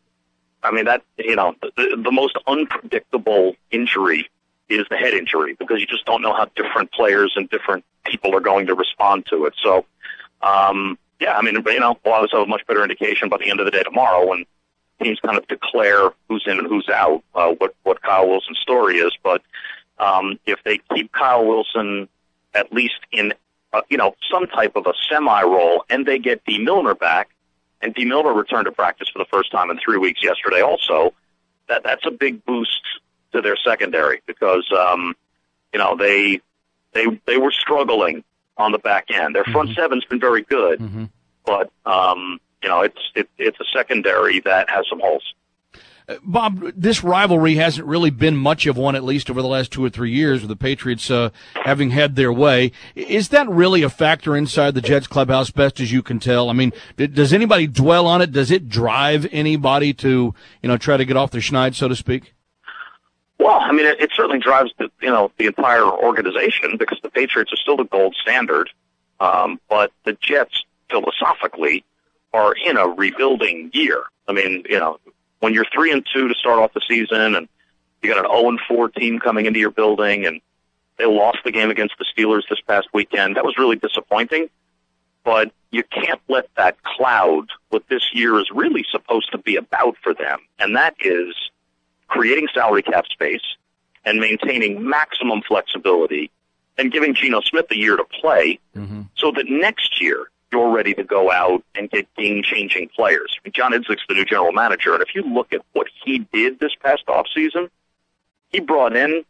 I mean, that, you know, the, the most unpredictable injury is the head injury, because you just don't know how different players and different people are going to respond to it. So, um, yeah, I mean, you know, we'll always have a much better indication by the end of the day tomorrow when teams kind of declare who's in and who's out, uh, what, what Kyle Wilson's story is. But um, if they keep Kyle Wilson at least in, uh, you know, some type of a semi-role, and they get Dee Milner back, and Dee Milner returned to practice for the first time in three weeks yesterday also, that that's a big boost to their secondary, because, um, you know, they they they were struggling on the back end. Their front mm-hmm. seven's been very good, mm-hmm. but, um, you know, it's it, it's a secondary that has some holes. Uh, Bob, this rivalry hasn't really been much of one, at least over the last two or three years, with the Patriots uh, having had their way. Is that really a factor inside the Jets clubhouse, best as you can tell? I mean, does anybody dwell on it? Does it drive anybody to, you know, try to get off their schneid, so to speak? Well, I mean, it, it certainly drives the, you know, the entire organization, because the Patriots are still the gold standard. Um, but the Jets, philosophically, are in a rebuilding year. I mean, you know, when you're three and two to start off the season, and you got an zero and four team coming into your building, and they lost the game against the Steelers this past weekend, that was really disappointing. But you can't let that cloud what this year is really supposed to be about for them, and that is creating salary cap space and maintaining maximum flexibility and giving Geno Smith a year to play, mm-hmm. so that next year you're ready to go out and get game-changing players. I mean, John Idzik's the new general manager, and if you look at what he did this past offseason, he brought in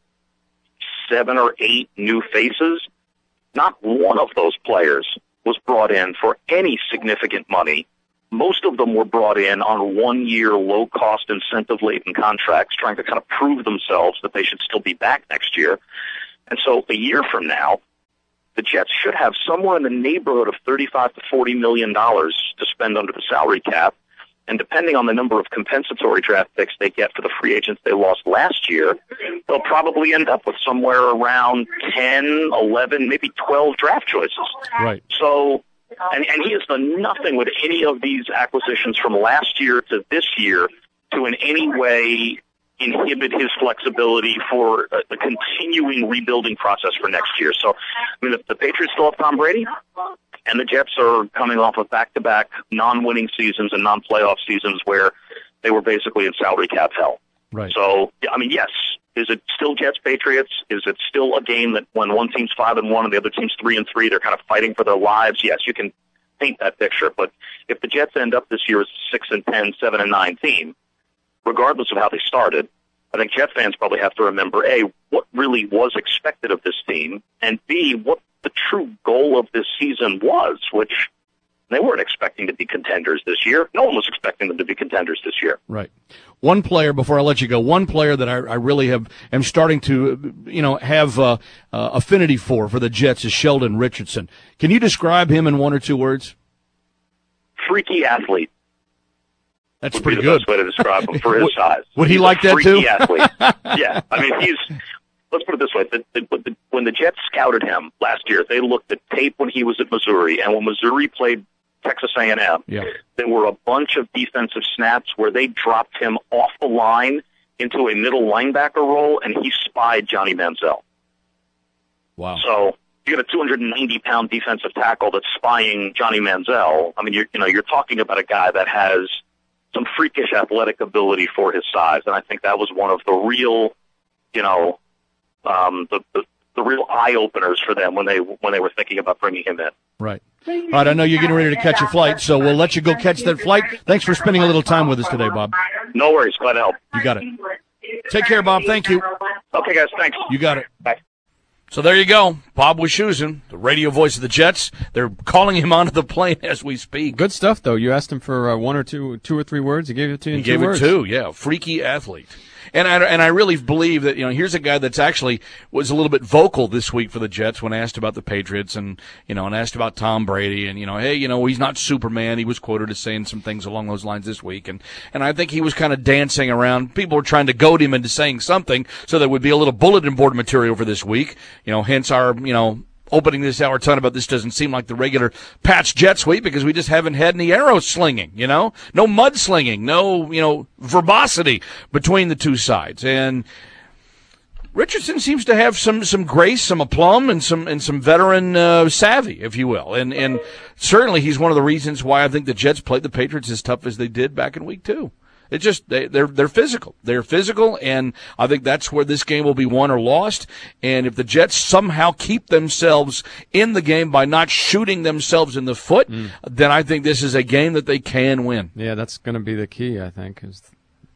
seven or eight new faces. Not one of those players was brought in for any significant money. Most of them were brought in on one-year, low-cost, incentive-laden contracts, trying to kind of prove themselves that they should still be back next year. And so a year from now, the Jets should have somewhere in the neighborhood of thirty-five to forty million dollars to spend under the salary cap. And depending on the number of compensatory draft picks they get for the free agents they lost last year, they'll probably end up with somewhere around ten, eleven, maybe twelve draft choices. Right. So, and, and he has done nothing with any of these acquisitions from last year to this year to in any way inhibit his flexibility for a, a continuing rebuilding process for next year. So, I mean, if the Patriots still have Tom Brady, and the Jets are coming off of back-to-back non-winning seasons and non-playoff seasons where they were basically in salary cap hell. Right. So, I mean, yes, is it still Jets-Patriots? Is it still a game that when one team's five and one and the other team's three and three, they're kind of fighting for their lives? Yes, you can paint that picture. But if the Jets end up this year as a six and ten, seven and nine team, regardless of how they started, I think Jet fans probably have to remember, A, what really was expected of this team, and B, what the true goal of this season was, which they weren't expecting to be contenders this year. No one was expecting them to be contenders this year. Right. One player, before I let you go, one player that I, I really have am starting to, you know, have uh, uh, affinity for, for the Jets is Sheldon Richardson. Can you describe him in one or two words? Freaky athlete. That's would pretty be the good. best way to describe him for his would, size. Would he he's like a that freaky too? athlete. Yeah, I mean, he's. Let's put it this way: the, the, the, when the Jets scouted him last year, they looked at tape when he was at Missouri, and when Missouri played Texas A and M, yeah. there were a bunch of defensive snaps where they dropped him off the line into a middle linebacker role, and he spied Johnny Manziel. Wow! So you got a two hundred ninety pound defensive tackle that's spying Johnny Manziel. I mean, you're, you know, you're talking about a guy that has some freakish athletic ability for his size, and I think that was one of the real, you know, um, the, the the real eye openers for them when they when they were thinking about bringing him in. Right. All right. I know you're getting ready to catch a flight, so we'll let you go catch that flight. Thanks for spending a little time with us today, Bob. No worries. Glad to help. You got it. Take care, Bob. Thank you. Okay, guys. Thanks. You got it. Bye. So there you go. Bob Wischusen, the radio voice of the Jets. They're calling him onto the plane as we speak. Good stuff, though. You asked him for uh, one or two, two or three words. He gave it to you in he two gave words. it two, yeah. Freaky athlete. And I, and I really believe that, you know, here's a guy that's actually was a little bit vocal this week for the Jets when asked about the Patriots and, you know, and asked about Tom Brady and, you know, hey, you know, he's not Superman. He was quoted as saying some things along those lines this week. And, and I think he was kind of dancing around. People were trying to goad him into saying something so there would be a little bulletin board material for this week. You know, hence our, you know, opening this hour talking about this doesn't seem like the regular Pats Jets week because we just haven't had any arrow slinging, you know, no mud slinging, no, you know, verbosity between the two sides. And Richardson seems to have some, some grace, some aplomb, and some, and some veteran, uh, savvy, if you will. And, and certainly he's one of the reasons why I think the Jets played the Patriots as tough as they did back in week two. It's just, they, they're, they're physical. They're physical, and I think that's where this game will be won or lost. And if the Jets somehow keep themselves in the game by not shooting themselves in the foot, mm. then I think this is a game that they can win. Yeah, that's going to be the key, I think, is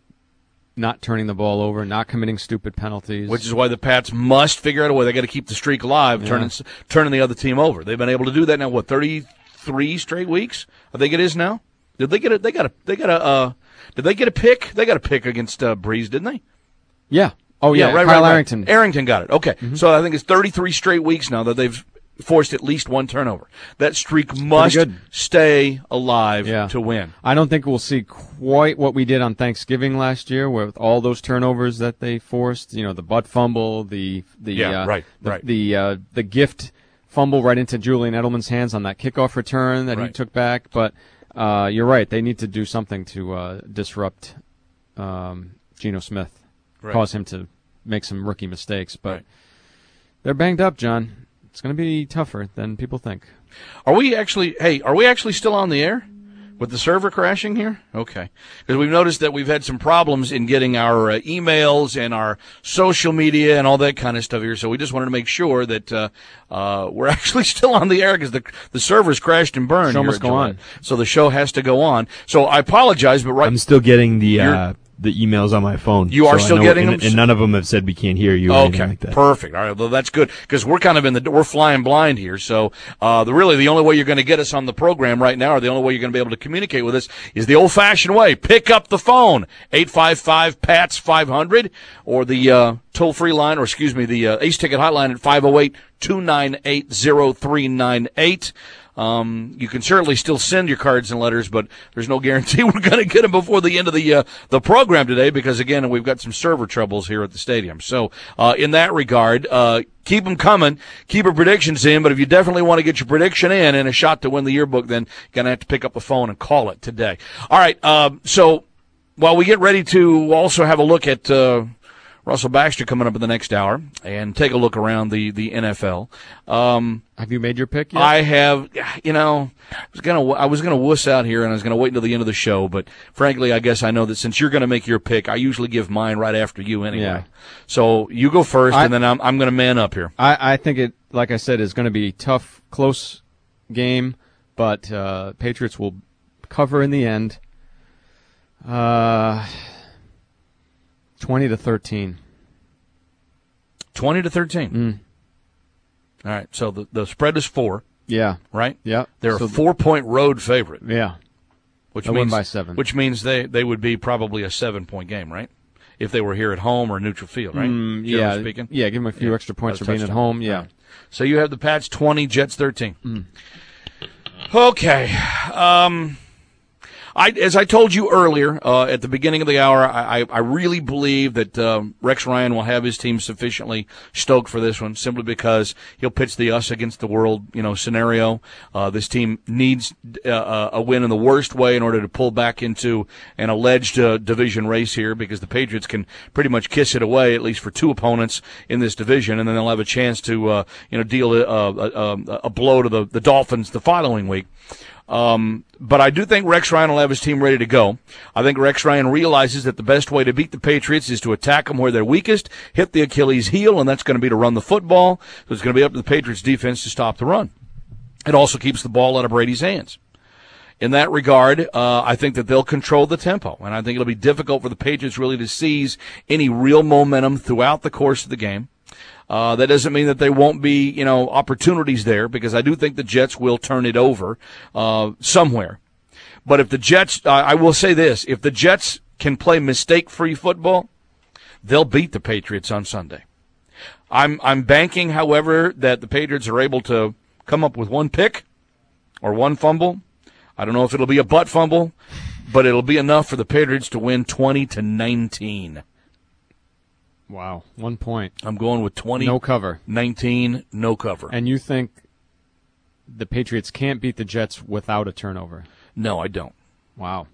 not turning the ball over, not committing stupid penalties. Which is why the Pats must figure out a way. They got to keep the streak alive, yeah. turning, turning the other team over. They've been able to do that now, what, thirty-three straight weeks? I think it is now. Did they get a, they got a, they got a, uh, did they get a pick? They got a pick against uh, Breeze, didn't they? Yeah. Oh, yeah, yeah right, Kyle right, right. Arrington. Arrington got it. Okay. Mm-hmm. So I think it's thirty-three straight weeks now that they've forced at least one turnover. That streak must stay alive yeah. to win. I don't think we'll see quite what we did on Thanksgiving last year with all those turnovers that they forced, you know, the butt fumble, the the yeah, uh, right, the, right. the uh, the gift fumble right into Julian Edelman's hands on that kickoff return that right. he took back, but uh, you're right, they need to do something to uh, disrupt um, Geno Smith, right. cause him to make some rookie mistakes, but right. they're banged up, John. It's going to be tougher than people think. Are we actually, hey, are we actually still on the air? With the server crashing here? Okay. Because we've noticed that we've had some problems in getting our uh, emails and our social media and all that kind of stuff here. So we just wanted to make sure that uh, uh, we're actually still on the air because the, the servers crashed and burned. Show here must at go Gillette. on. So the show has to go on. So I apologize, but right. I'm still getting the You're- uh, the emails on my phone. You are so I still know- getting and, them? and none of them have said we can't hear you or anything Okay, like that. perfect. All right, well, that's good because we're kind of in the we're flying blind here. So, uh, the really the only way you're going to get us on the program right now, or the only way you're going to be able to communicate with us, is the old-fashioned way. Pick up the phone, eight five five P A T S five hundred, or the uh, toll-free line, or excuse me, the uh, Ace Ticket hotline at five oh eight, two nine eight, oh three nine eight. Um, you can certainly still send your cards and letters, but there's no guarantee we're going to get them before the end of the uh, the program today because, again, we've got some server troubles here at the stadium. So uh, in that regard, uh, keep them coming. Keep your predictions in, but if you definitely want to get your prediction in and a shot to win the yearbook, then you're going to have to pick up the phone and call it today. All right, uh, so while we get ready to also have a look at uh, Russell Baxter coming up in the next hour and take a look around the, the N F L. Um, Have you made your pick yet? I have, you know, I was gonna, I was gonna wuss out here and I was gonna wait until the end of the show, but frankly, I guess I know that since you're gonna make your pick, I usually give mine right after you anyway. Yeah. So you go first, I, and then I'm, I'm gonna man up here. I, I think it, like I said, is going to be a tough, close game, but uh, Patriots will cover in the end. Uh, twenty to thirteen. Twenty to thirteen. Mm. All right. So the the spread is four. Yeah. Right. Yeah. They're so a four point road favorite. Yeah. Which They'll means win by seven. Which means they they would be probably a seven point game, right? If they were here at home or neutral field, right? Mm, Generally yeah. speaking. Yeah. Give them a few Yeah. extra points A for being at touchdown. home. Yeah. All right. So you have the Pats twenty, Jets thirteen. Mm. Okay. Um, I, as I told you earlier, uh, at the beginning of the hour, I, I, I really believe that um, Rex Ryan will have his team sufficiently stoked for this one, simply because he'll pitch the us against the world, you know, scenario. Uh, this team needs uh, a win in the worst way in order to pull back into an alleged uh, division race here, because the Patriots can pretty much kiss it away, at least for two opponents in this division, and then they'll have a chance to, uh, you know, deal a, a, a, a blow to the, the Dolphins the following week. Um, but I do think Rex Ryan will have his team ready to go. I think Rex Ryan realizes that the best way to beat the Patriots is to attack them where they're weakest, hit the Achilles heel, and that's going to be to run the football. So it's going to be up to the Patriots defense to stop the run. It also keeps the ball out of Brady's hands. In that regard, uh, I think that they'll control the tempo, and I think it'll be difficult for the Patriots really to seize any real momentum throughout the course of the game. Uh, that doesn't mean that there won't be, you know, opportunities there, because I do think the Jets will turn it over uh, somewhere. But if the Jets, uh, I will say this, if the Jets can play mistake-free football, they'll beat the Patriots on Sunday. I'm I'm banking, however, that the Patriots are able to come up with one pick or one fumble. I don't know if it'll be a butt fumble, but it'll be enough for the Patriots to win twenty to nineteen. Wow, one point. I'm going with twenty. No cover. nineteen, no cover. And you think the Patriots can't beat the Jets without a turnover? No, I don't. Wow.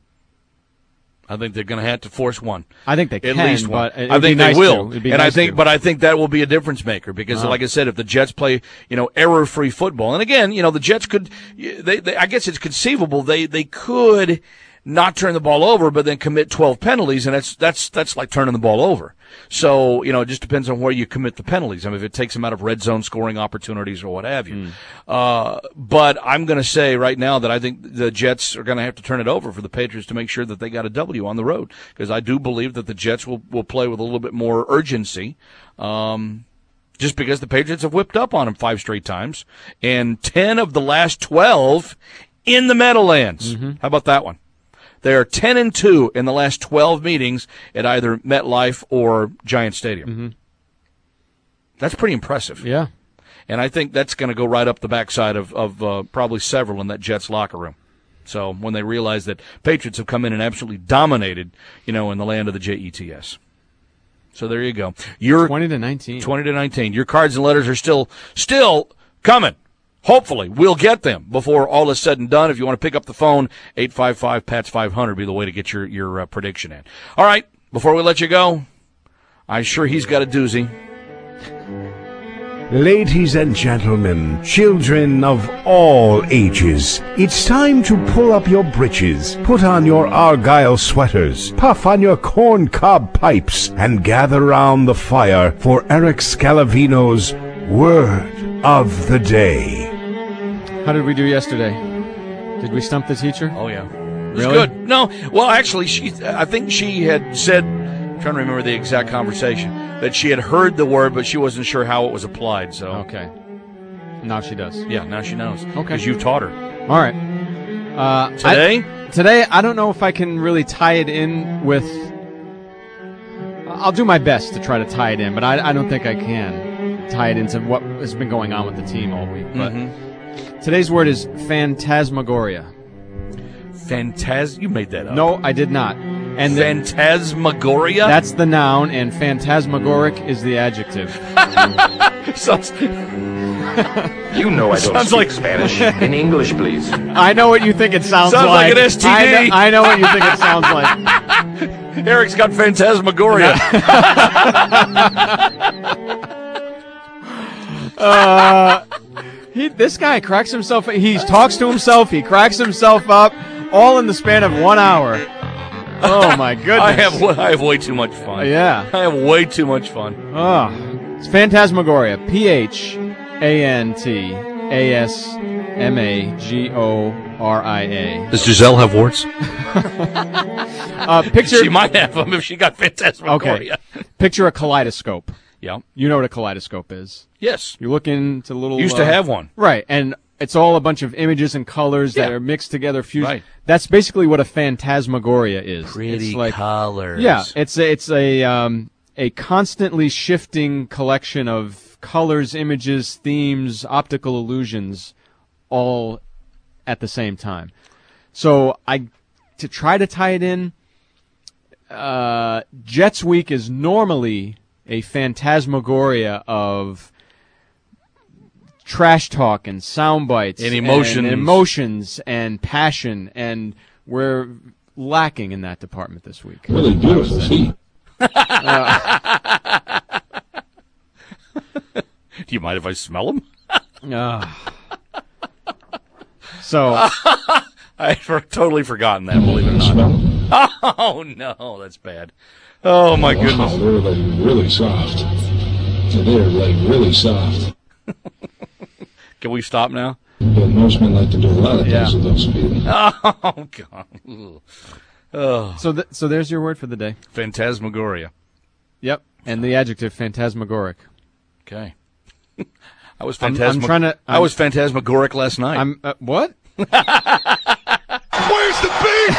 I think they're going to have to force one. I think they At can, least one. but it I would be think they nice will, to. It'd be and I nice think, to. but I think that will be a difference maker because, Wow. like I said, if the Jets play, you know, error-free football, and again, you know, the Jets could, they, they, I guess it's conceivable they they could not turn the ball over, but then commit twelve penalties, and that's that's that's like turning the ball over. So, you know, it just depends on where you commit the penalties. I mean, if it takes them out of red zone scoring opportunities or what have you. Mm. Uh, but I'm going to say right now that I think the Jets are going to have to turn it over for the Patriots to make sure that they got a W on the road, because I do believe that the Jets will, will play with a little bit more urgency. Um, just because the Patriots have whipped up on them five straight times, and ten of the last twelve in the Meadowlands. Mm-hmm. How about that one? They are ten and two in the last twelve meetings at either MetLife or Giant Stadium. Mm-hmm. That's pretty impressive. Yeah. And I think that's going to go right up the backside of, of uh, probably several in that Jets locker room. So when they realize that Patriots have come in and absolutely dominated, you know, in the land of the J E T S. So there you go. Your twenty to nineteen. twenty to nineteen. Your cards and letters are still still coming. Hopefully, we'll get them before all is said and done. If you want to pick up the phone, eight five five P A T S five hundred be the way to get your, your uh, prediction in. All right, before we let you go, I'm sure he's got a doozy. Ladies and gentlemen, children of all ages, it's time to pull up your breeches, put on your Argyle sweaters, puff on your corncob pipes, and gather round the fire for Eric Scalavino's Word of the Day. How did we do yesterday? Did we stump the teacher? Oh, yeah. It was Really? good. No, well, actually, she. I think she had said, I'm trying to remember the exact conversation, that she had heard the word, but she wasn't sure how it was applied. So Okay. Now she does. yeah, now she knows. Okay. Because you've taught her. All right. Uh, Today? I, today, I don't know if I can really tie it in with. I'll do my best to try to tie it in, but I, I don't think I can tie it into what has been going on with the team all week. But Mm-hmm. today's word is phantasmagoria. Phantaz. You made that up. No, I did not. And the- Phantasmagoria. that's the noun, and phantasmagoric is the adjective. sounds. You know I don't Sounds speak like- Spanish. In English, please. I know what you think it sounds, Sounds like an S T D. I know, I know what you think it sounds like. Eric's got phantasmagoria. Uh, he, this guy cracks himself. He talks to himself. He cracks himself up, all in the span of one hour. Oh my goodness! I have wa- I have way too much fun. Yeah. I have way too much fun. Oh, it's phantasmagoria. P H A N T A S M A G O R I A. Does Giselle have warts? Uh, picture. She might have them if she got phantasmagoria. Okay. Picture a kaleidoscope. Yeah. You know what a kaleidoscope is. Yes. You look into little. Used to uh, have one. Right, and it's all a bunch of images and colors that Yeah. are mixed together, fused. Right. That's basically what a phantasmagoria is. Pretty it's like, colors. Yeah, it's a, it's a um, a constantly shifting collection of colors, images, themes, optical illusions, all at the same time. So I to try to tie it in. Uh, Jets Week is normally a phantasmagoria of trash talk and sound bites And emotions. and emotions and passion, and we're lacking in that department this week. Really beautiful feet. Uh, Do you mind if I smell them? uh, so I've totally forgotten that, believe it or Smell not. them? Oh, no, that's bad. Oh, my Wow, goodness. they're like really soft. They're like really soft. Can we stop now? But most men like to do a lot of Yeah. things with those feet. Oh, God. Ugh. Oh, so th- so there's your word for the day. phantasmagoria. Yep, and the adjective phantasmagoric. Okay. I was I'm- phantasma- I'm trying to- I was phantasmagoric last night. I'm uh, what? Where's the beef?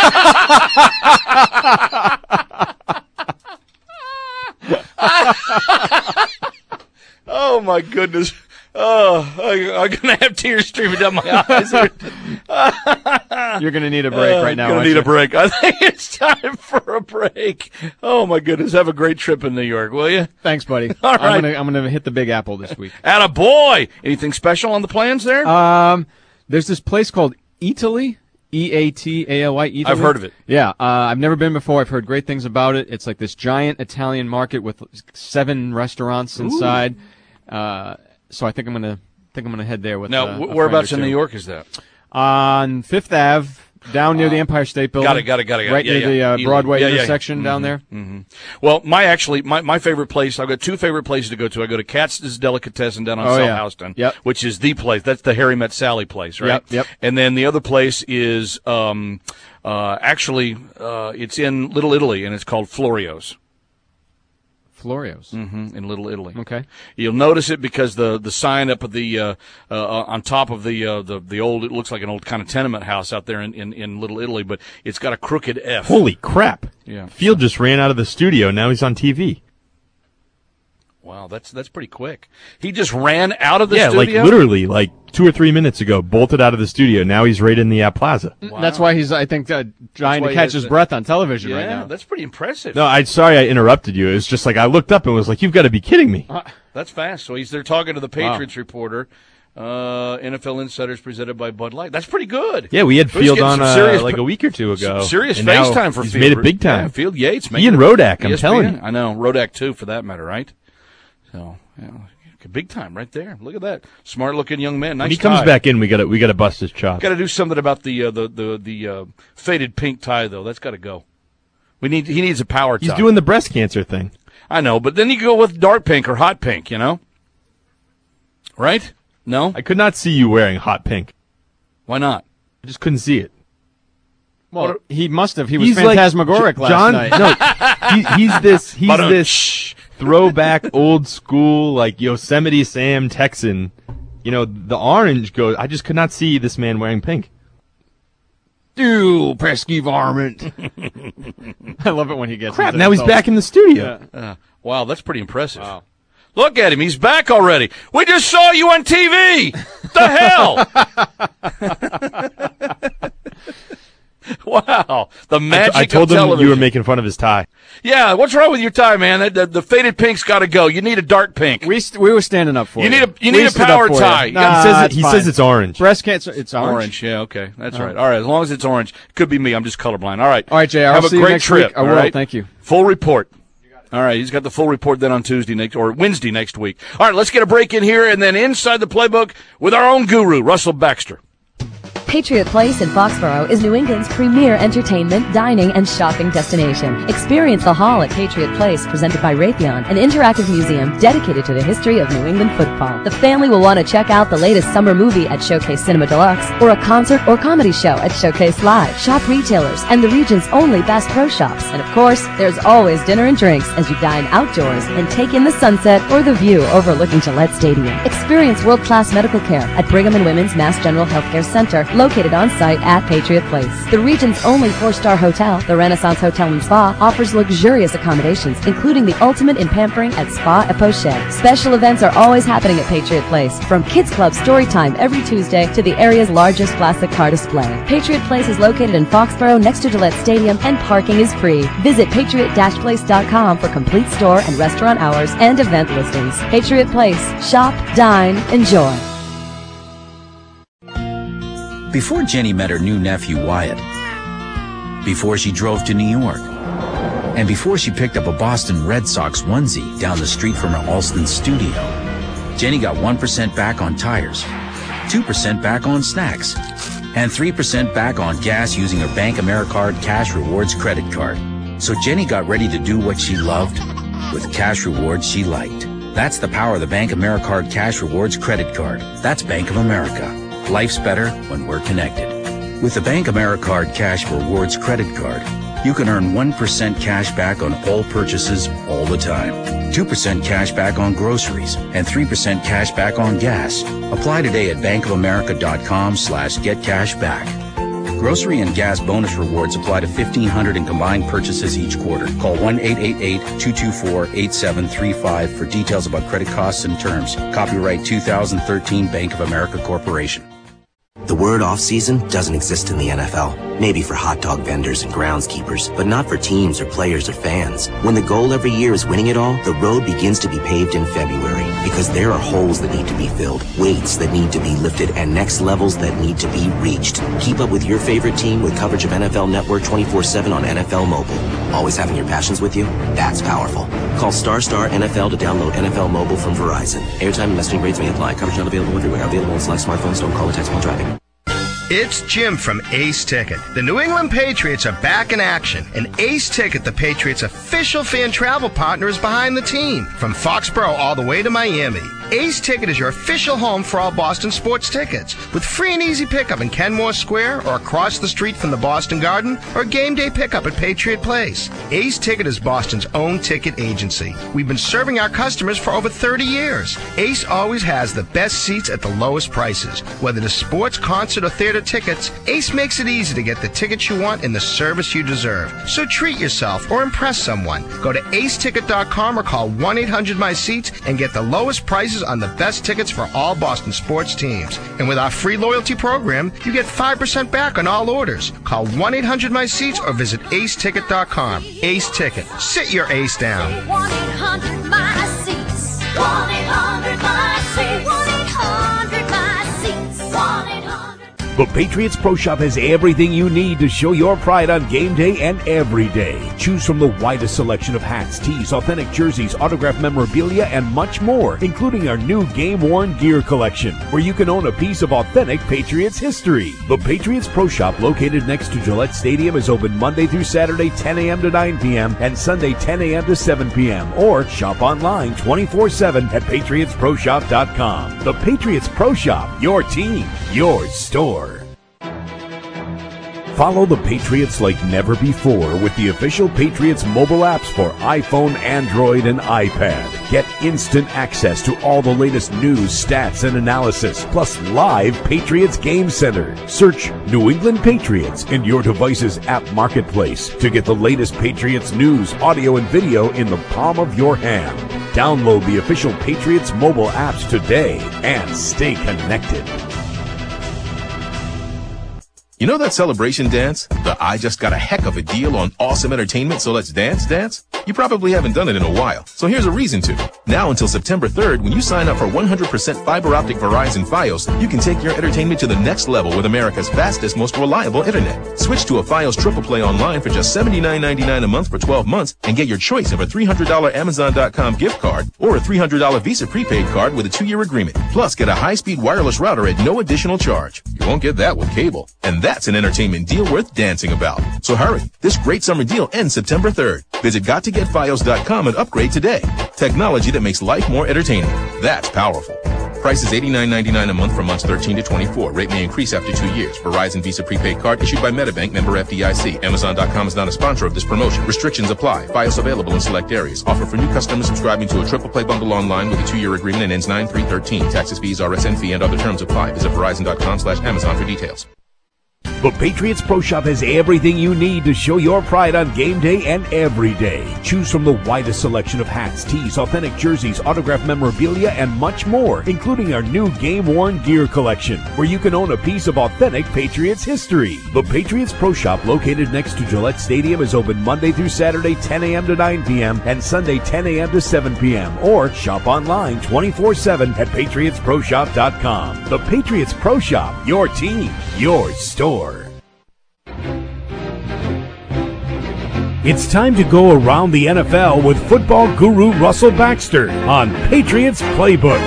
Oh, my goodness. Oh, I, I'm going to have tears streaming down my eyes. You're going to need a break Uh, right now. Gonna aren't need you? a break. I think it's time for a break. Oh my goodness! Have a great trip in New York, will you? Thanks, buddy. All right. I'm gonna I'm gonna hit the Big Apple this week. Atta boy! Anything special on the plans there? Um, there's this place called Eataly, E A T A L Y. Eataly. I've heard of it. Yeah, uh, I've never been before. I've heard great things about it. It's like this giant Italian market with seven restaurants inside. Uh, so I think I'm gonna think I'm gonna head there with. now, uh, a wh- friend whereabouts or in two. New York is that? On Fifth Ave, down near the Empire State Building. Got it, got it, got it. got it. Right yeah, near yeah. the uh, Ely. Broadway Yeah, yeah. intersection down Mhm, there. mhm. Well, my actually my, my favorite place. I've got two favorite places to go to. I go to Katz's Delicatessen down on Oh, South yeah. Houston, Yep. which is the place. That's the Harry Met Sally place, right? Yep, yep. And then the other place is um, uh, actually uh, it's in Little Italy, and it's called Florio's. Florio's. Mm-hmm, in Little Italy. Okay. You'll notice it because the, the sign up at the uh, uh, on top of the uh, the the old, it looks like an old kind of tenement house out there in, in, in Little Italy, but it's got a crooked F. Holy crap. Yeah. Field just ran out of the studio. Now he's on T V. Wow, that's that's pretty quick. He just ran out of the yeah, studio. like literally, like two or three minutes ago, bolted out of the studio. Now he's right in the uh, plaza. Wow. That's why he's, I think, uh, trying why to he catch has his the- breath on television Yeah, right now. that's pretty impressive. No, I'm sorry I interrupted you. It was just like I looked up and was like, "You've got to be kidding me!" That's fast. So he's there talking to the Wow. Patriots reporter. Uh, N F L Insiders presented by Bud Light. That's pretty good. Yeah, we had He's Field getting on some uh, serious- like a week or two ago. Some serious And now FaceTime for he's Field. made it big time. Yeah, Field Yates. He and Rodak, I'm telling you. I know Rodak too, for that matter, right? So, yeah, Big time right there. Look at that. Smart-looking young man. Nice When he comes tie. back in, we got to we got to bust his chops. Got to do something about the uh, the the, the uh, faded pink tie, though. That's got to go. We need He needs a power tie. He's doing the breast cancer thing. I know, but then you go with dark pink or hot pink, you know? Right? No? I could not see you wearing hot pink. Why not? I just couldn't see it. Well, he must have. He was He's phantasmagoric like, last John, night. No, he, he's this. He's But, uh, this throwback, old school, like Yosemite Sam Texan. You know, the orange goes. I just could not see this man wearing pink. You pesky varmint. I love it when he gets Crap! into Now he's insults. back in the studio. Yeah. Uh, wow, that's pretty impressive. Wow. Look at him. He's back already. We just saw you on T V. The hell? Wow. The magic I, I told of him television. you were making fun of his tie. Yeah, what's wrong with your tie, man? The, the, the faded pink's got to go. You need a dark pink. We st- we were standing up for You you. need a you We need a stood up power for you. tie. Nah, he says, it, it's he fine. says it's orange. Breast cancer. It's orange. Orange, yeah, okay. That's Oh. right. All right, as long as it's orange. Could be me. I'm just colorblind. All right. All right, Jay. I'll Have a see you great next trip. week. I all will. right? Thank you. Full report. All right, he's got the full report then on Tuesday next or Wednesday next week. All right, let's get a break in here and then inside the playbook with our own guru, Russell Baxter. Patriot Place in Foxborough is New England's premier entertainment, dining, and shopping destination. Experience the Hall at Patriot Place, presented by Raytheon, an interactive museum dedicated to the history of New England football. The family will want to check out the latest summer movie at Showcase Cinema Deluxe, or a concert or comedy show at Showcase Live. Shop retailers and the region's only Bass Pro Shops. And of course, there's always dinner and drinks as you dine outdoors and take in the sunset or the view overlooking Gillette Stadium. Experience world-class medical care at Brigham and Women's Mass General Healthcare Center, located on site at Patriot Place. The region's only four-star hotel, the Renaissance Hotel and Spa, offers luxurious accommodations, including the ultimate in pampering at Spa et Pochette. Special events are always happening at Patriot Place, from Kids Club story time every Tuesday to the area's largest classic car display. Patriot Place is located in Foxborough next to Gillette Stadium, and parking is free. Visit patriot dash place dot com for complete store and restaurant hours and event listings. Patriot Place. Shop, dine, enjoy. Before Jenny met her new nephew, Wyatt, before she drove to New York, and before she picked up a Boston Red Sox onesie down the street from her Alston studio, Jenny got one percent back on tires, two percent back on snacks, and three percent back on gas using her Bank Americard Cash Rewards credit card. So Jenny got ready to do what she loved with cash rewards she liked. That's the power of the Bank Americard Cash Rewards credit card. That's Bank of America. Life's better when we're connected. With the Bank Americard Cash Rewards credit card, you can earn one percent cash back on all purchases all the time, two percent cash back on groceries, and three percent cash back on gas. Apply today at bankofamerica.com slash get cash back. Grocery and gas bonus rewards apply to fifteen hundred in combined purchases each quarter. Call one eight eight eight, two two four, eight seven three five for details about credit costs and terms. Copyright two thousand thirteen Bank of America Corporation. The word off-season doesn't exist in the N F L. Maybe for hot dog vendors and groundskeepers, but not for teams or players or fans. When the goal every year is winning it all, the road begins to be paved in February. Because there are holes that need to be filled, weights that need to be lifted, and next levels that need to be reached. Keep up with your favorite team with coverage of N F L Network twenty-four seven on N F L Mobile. Always having your passions with you? That's powerful. Call Star Star N F L to download N F L Mobile from Verizon. Airtime and messaging rates may apply. Coverage not available everywhere. Available on select smartphones. Don't call or text while driving. It's Jim from Ace Ticket. The New England Patriots are back in action, and Ace Ticket, the Patriots' official fan travel partner, is behind the team. From Foxborough all the way to Miami, Ace Ticket is your official home for all Boston sports tickets, with free and easy pickup in Kenmore Square or across the street from the Boston Garden, or game day pickup at Patriot Place. Ace Ticket is Boston's own ticket agency. We've been serving our customers for over thirty years. Ace always has the best seats at the lowest prices. Whether it's sports, concert, or theater tickets, Ace makes it easy to get the tickets you want and the service you deserve. So treat yourself or impress someone. Go to ace ticket dot com or call one eight hundred my seats and get the lowest prices on the best tickets for all Boston sports teams. And with our free loyalty program, you get five percent back on all orders. Call one eight hundred my seats or visit ace ticket dot com. Ace Ticket. Sit your ace down. one eight hundred my seats. one eight hundred my seats. one eight hundred my seats. one eight hundred The Patriots Pro Shop has everything you need to show your pride on game day and every day. Choose from the widest selection of hats, tees, authentic jerseys, autographed memorabilia, and much more, including our new game-worn gear collection, where you can own a piece of authentic Patriots history. The Patriots Pro Shop, located next to Gillette Stadium, is open Monday through Saturday, ten a.m. to nine p.m., and Sunday, ten a.m. to seven p.m., or shop online twenty-four seven at patriots pro shop dot com. The Patriots Pro Shop, your team, your store. Follow the Patriots like never before with the official Patriots mobile apps for iPhone, Android, and iPad. Get instant access to all the latest news, stats, and analysis, plus live Patriots Game Center. Search New England Patriots in your device's app marketplace to get the latest Patriots news, audio, and video in the palm of your hand. Download the official Patriots mobile apps today and stay connected. You know that celebration dance? The I just got a heck of a deal on awesome entertainment, so let's dance dance? You probably haven't done it in a while, so here's a reason to. Now until September third, when you sign up for one hundred percent fiber optic Verizon Fios, you can take your entertainment to the next level with America's fastest, most reliable internet. Switch to a Fios Triple Play online for just seventy-nine ninety-nine a month for twelve months and get your choice of a three hundred dollars Amazon dot com gift card or a three hundred dollars Visa prepaid card with a two-year agreement. Plus, get a high-speed wireless router at no additional charge. You won't get that with cable. And that's an entertainment deal worth dancing about. So hurry. This great summer deal ends September third. Visit got to get fios dot com and upgrade today. Technology that makes life more entertaining. That's powerful. Price is eighty-nine ninety-nine a month for months thirteen to twenty-four. Rate may increase after two years. Verizon Visa prepaid card issued by MetaBank, member F D I C. Amazon dot com is not a sponsor of this promotion. Restrictions apply. Fios available in select areas. Offer for new customers subscribing to a triple play bundle online with a two-year agreement and ends nine three thirteen. Taxes, fees, R S N fee, and other terms apply. Visit Verizon dot com slash Amazon for details. The Patriots Pro Shop has everything you need to show your pride on game day and every day. Choose from the widest selection of hats, tees, authentic jerseys, autographed memorabilia, and much more, including our new game-worn gear collection, where you can own a piece of authentic Patriots history. The Patriots Pro Shop, located next to Gillette Stadium, is open Monday through Saturday, ten a.m. to nine p.m., and Sunday, ten a.m. to seven p.m., or shop online twenty-four seven at patriots pro shop dot com. The Patriots Pro Shop, your team, your store. It's time to go around the N F L with football guru Russell Baxter on Patriots Playbook.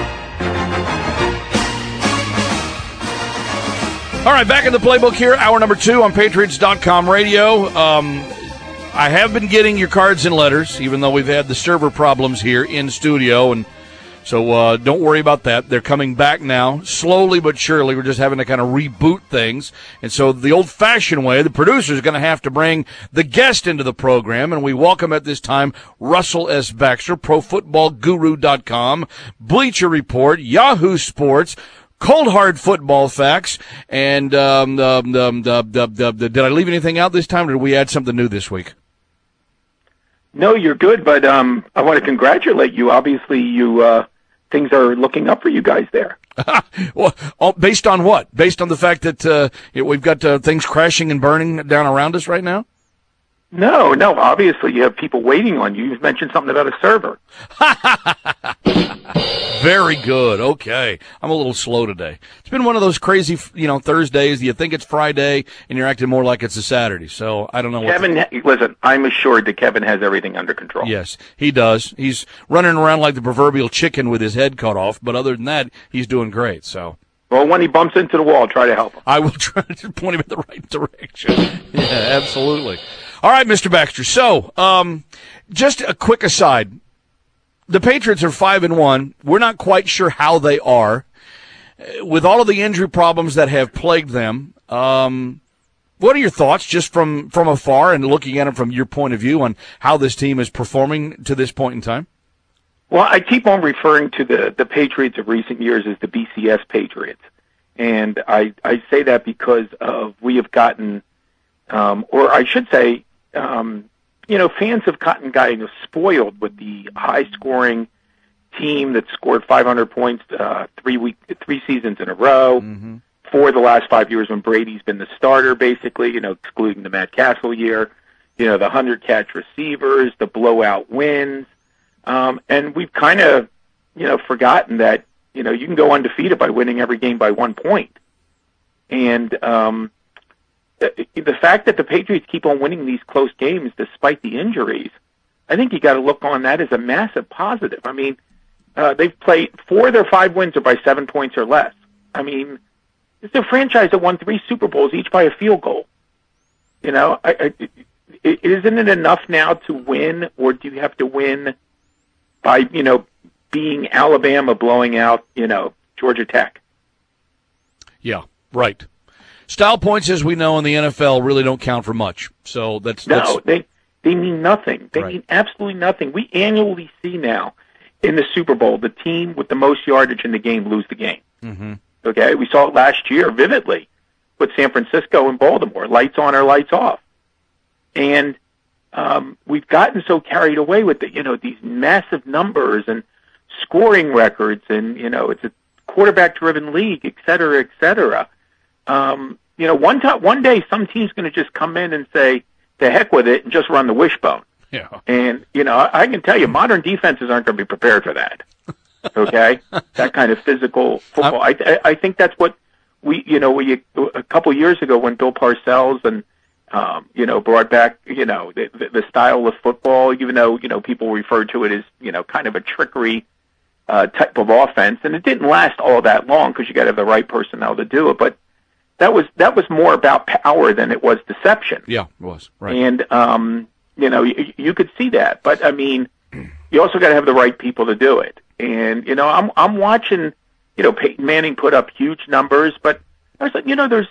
All right, back in the playbook here, hour number two on patriots dot com radio. Um, I have been getting your cards and letters, even though we've had the server problems here in studio, and so uh, don't worry about that. They're coming back now, slowly but surely. We're just having to kind of reboot things. And so the old-fashioned way, the producer is going to have to bring the guest into the program, and we welcome at this time Russell S. Baxter, pro football guru dot com, Bleacher Report, Yahoo Sports, Cold Hard Football Facts, and um, um, um, the, the, the, the, did I leave anything out this time, or did we add something new this week? No, you're good, but um, I want to congratulate you. Obviously, you uh, things are looking up for you guys there. Well, all, based on what? Based on the fact that uh, we've got uh, things crashing and burning down around us right now? No, no. Obviously, you have people waiting on you. You mentioned something about a server. Very good. Okay. I'm a little slow today. It's been one of those crazy, you know, Thursdays. You think it's Friday, and you're acting more like it's a Saturday. So I don't know what Kevin, to... listen, I'm assured that Kevin has everything under control. Yes, he does. He's running around like the proverbial chicken with his head cut off, but other than that, he's doing great. So. Well, when he bumps into the wall, try to help him. I will try to point him in the right direction. Yeah, absolutely. All right, Mister Baxter. So, um, just a quick aside. The Patriots are five and one. We're not quite sure how they are. With all of the injury problems that have plagued them, um, what are your thoughts just from, from afar and looking at them from your point of view on how this team is performing to this point in time? Well, I keep on referring to the, the Patriots of recent years as the B C S Patriots. And I, I say that because of we have gotten, um, or I should say, um, you know, fans have gotten kind of spoiled with the high-scoring team that scored five hundred points uh, three week, three seasons in a row. Mm-hmm. For the last five years when Brady's been the starter, basically, you know, excluding the Matt Castle year, you know, the hundred-catch receivers, the blowout wins. Um, and we've kind of, you know, forgotten that, you know, you can go undefeated by winning every game by one point. And um, the, the fact that the Patriots keep on winning these close games despite the injuries, I think you got to look on that as a massive positive. I mean, uh, they've played four of their five wins are by seven points or less. I mean, it's a franchise that won three Super Bowls, each by a field goal. You know, I, I, isn't it enough now to win, or do you have to win by, you know, being Alabama blowing out, you know, Georgia Tech? Yeah, right. Style points, as we know in the N F L, really don't count for much. So that's no, that's... they they mean nothing. They Right. mean absolutely nothing. We annually see now in the Super Bowl the team with the most yardage in the game lose the game. Mm-hmm. Okay, we saw it last year vividly with San Francisco and Baltimore, lights on or lights off. And um, we've gotten so carried away with the, you know, these massive numbers and scoring records, and you know, it's a quarterback-driven league, et cetera, et cetera. Um, you know, one time, one day, some team's going to just come in and say, "To heck with it," and just run the wishbone. Yeah. And you know, I, I can tell you, modern defenses aren't going to be prepared for that. Okay, that kind of physical football. I, I I think that's what we, you know, we a couple years ago when Bill Parcells and um, you know, brought back, you know, the, the, the style of football, even though, you know, people refer to it as, you know, kind of a trickery uh, type of offense, and it didn't last all that long because you got to have the right personnel to do it. But that was that was more about power than it was deception. Yeah, it was right. And um, you know, you, you could see that, but I mean, you also got to have the right people to do it. And you know, I'm I'm watching, you know, Peyton Manning put up huge numbers, but I was like, you know, there's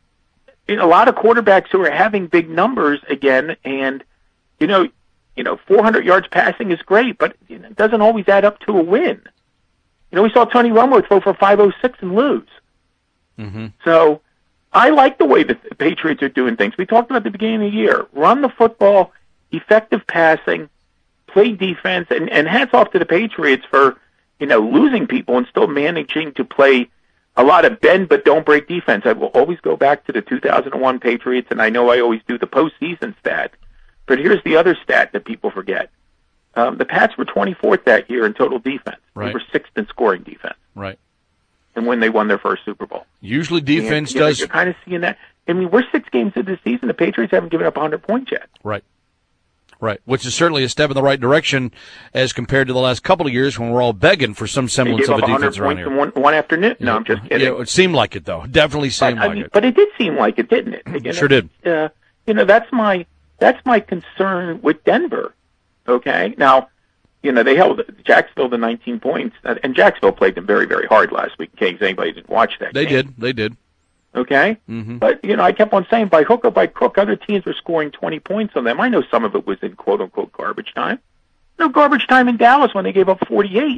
you know, a lot of quarterbacks who are having big numbers again, and you know, you know, four hundred yards passing is great, but you know, it doesn't always add up to a win. You know, we saw Tony Romo throw for five oh six and lose. Mm-hmm. So I like the way the Patriots are doing things. We talked about at the beginning of the year: run the football, effective passing, play defense, and, and hats off to the Patriots for, you know, losing people and still managing to play a lot of bend but don't break defense. I will always go back to the two thousand one Patriots, and I know I always do the postseason stat, but here's the other stat that people forget. Um, the Pats were twenty-fourth that year in total defense. Right. They were sixth in scoring defense. Right. And when they won their first Super Bowl. Usually defense and, you know, does... You're kind of seeing that. I mean, we're six games into the season. The Patriots haven't given up one hundred points yet. Right. Right, which is certainly a step in the right direction as compared to the last couple of years when we're all begging for some semblance of a defense around here. In one, one afternoon. No, I'm just kidding. Yeah, it seemed like it, though. Definitely seemed but, like I mean, it. But it did seem like it, didn't it? You know, sure did. Uh, you know, that's my that's my concern with Denver. Okay, now, you know, they held Jacksonville to nineteen points, and Jacksonville played them very, very hard last week. In case anybody didn't watch that, they game. did. They did. Okay, mm-hmm. But you know, I kept on saying by hook or by crook, other teams were scoring twenty points on them. I know some of it was in quote unquote garbage time. No garbage time in Dallas when they gave up forty-eight.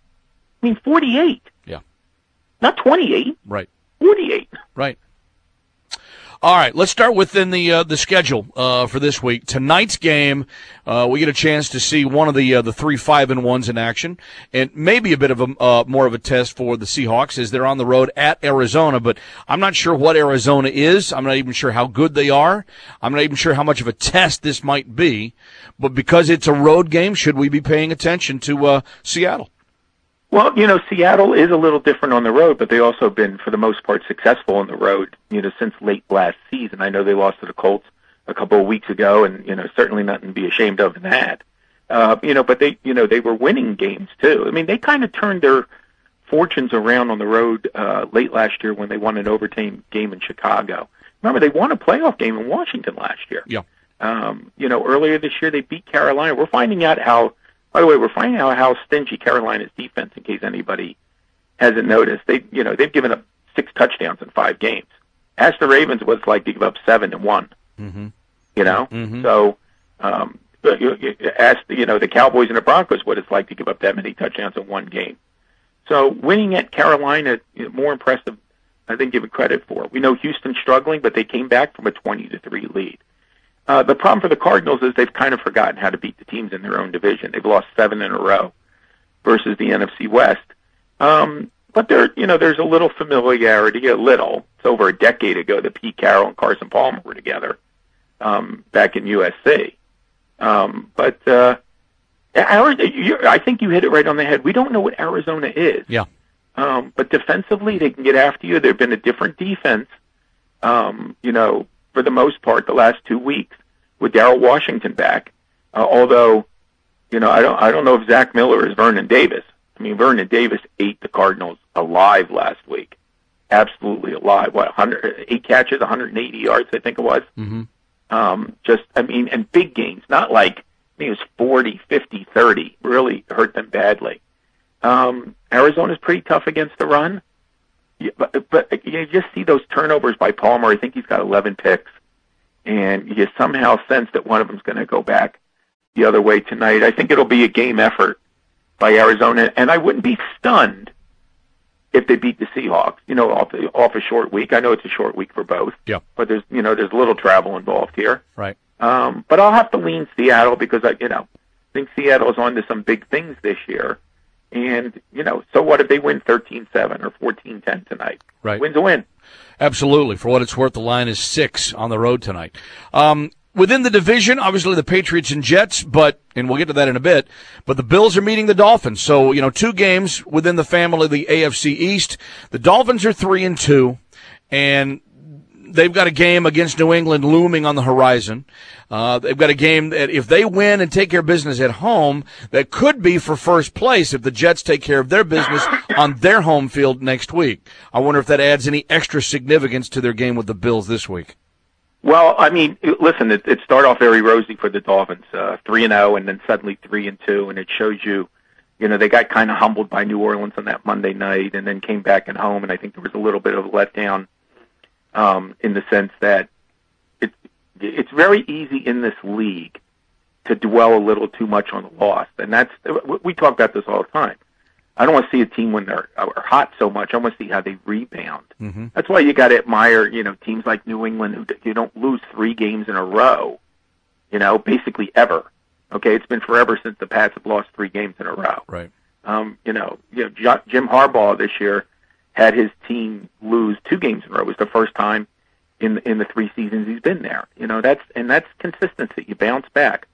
I mean, forty-eight. Yeah. Not twenty-eight. Right. forty-eight. Right. All right, let's start within the uh, the schedule uh, for this week. Tonight's game, uh, we get a chance to see one of the uh, the three five and ones in action, and maybe a bit of a uh, more of a test for the Seahawks as they're on the road at Arizona. But I'm not sure what Arizona is. I'm not even sure how good they are. I'm not even sure how much of a test this might be. But because it's a road game, should we be paying attention to uh, Seattle? Well, you know, Seattle is a little different on the road, but they also have been, for the most part, successful on the road, you know, since late last season. I know they lost to the Colts a couple of weeks ago, and, you know, certainly nothing to be ashamed of in that. Uh, you know, but they, you know, they were winning games, too. I mean, they kind of turned their fortunes around on the road uh, late last year when they won an overtime game in Chicago. Remember, they won a playoff game in Washington last year. Yeah. Um, you know, earlier this year, they beat Carolina. We're finding out how... By the way, we're finding out how stingy Carolina's defense, in case anybody hasn't noticed. They, you know, they've given up six touchdowns in five games. Ask the Ravens what it's like to give up seven and one. Mm-hmm. You know, mm-hmm. so um, you, you ask you know the Cowboys and the Broncos what it's like to give up that many touchdowns in one game. So winning at Carolina, you know, more impressive, I think, give it credit for. We know Houston's struggling, but they came back from a twenty to three lead. Uh, the problem for the Cardinals is they've kind of forgotten how to beat the teams in their own division. They've lost seven in a row versus the N F C West. Um, but there, you know, there's a little familiarity, a little. It's over a decade ago that Pete Carroll and Carson Palmer were together um, back in U S C. Um, but uh, I think you hit it right on the head. We don't know what Arizona is. Yeah. Um, but defensively, they can get after you. They've been a different defense um, you know, for the most part, the last two weeks with Darrell Washington back. Uh, although, you know, I don't, I don't know if Zach Miller is Vernon Davis. I mean, Vernon Davis ate the Cardinals alive last week. Absolutely alive. What, one hundred, eight catches, one hundred eighty yards, I think it was. Mm-hmm. Um, just, I mean, and big gains, not like, I think it was forty, fifty, thirty, really hurt them badly. Um, Arizona's pretty tough against the run, yeah, but, but you just see those turnovers by Palmer. I think he's got eleven picks, and you somehow sense that one of them's going to go back the other way tonight. I think it'll be a game effort by Arizona, and I wouldn't be stunned if they beat the Seahawks, you know, off, off a short week. I know it's a short week for both. Yeah. But there's, you know, there's a little travel involved here. Right. Um, but I'll have to lean Seattle because I, you know, think Seattle's on to some big things this year. And, you know, so what if they win thirteen seven or fourteen ten tonight? Right. Win's a win. Absolutely. For what it's worth, the line is six on the road tonight. Um, within the division, obviously the Patriots and Jets, but, and we'll get to that in a bit, but the Bills are meeting the Dolphins. So, you know, two games within the family of the A F C East. The Dolphins are three and two, and they've got a game against New England looming on the horizon. Uh, they've got a game that if they win and take care of business at home, that could be for first place if the Jets take care of their business on their home field next week. I wonder if that adds any extra significance to their game with the Bills this week. Well, I mean, listen, it, it started off very rosy for the Dolphins, uh, three and zero, and then suddenly three and two, and it shows you, you know, they got kind of humbled by New Orleans on that Monday night, and then came back at home, and I think there was a little bit of a letdown, um, in the sense that it, it's very easy in this league to dwell a little too much on the loss, and that's we talk about this all the time. I don't want to see a team when they're are hot so much. I want to see how they rebound. Mm-hmm. That's why you got to admire, you know, teams like New England who you don't lose three games in a row, you know, basically ever. Okay, it's been forever since the Pats have lost three games in a row. Right. Um, you know, you know, J- Jim Harbaugh this year had his team lose two games in a row. It was the first time in in the three seasons he's been there. You know, that's and that's consistency. You bounce back.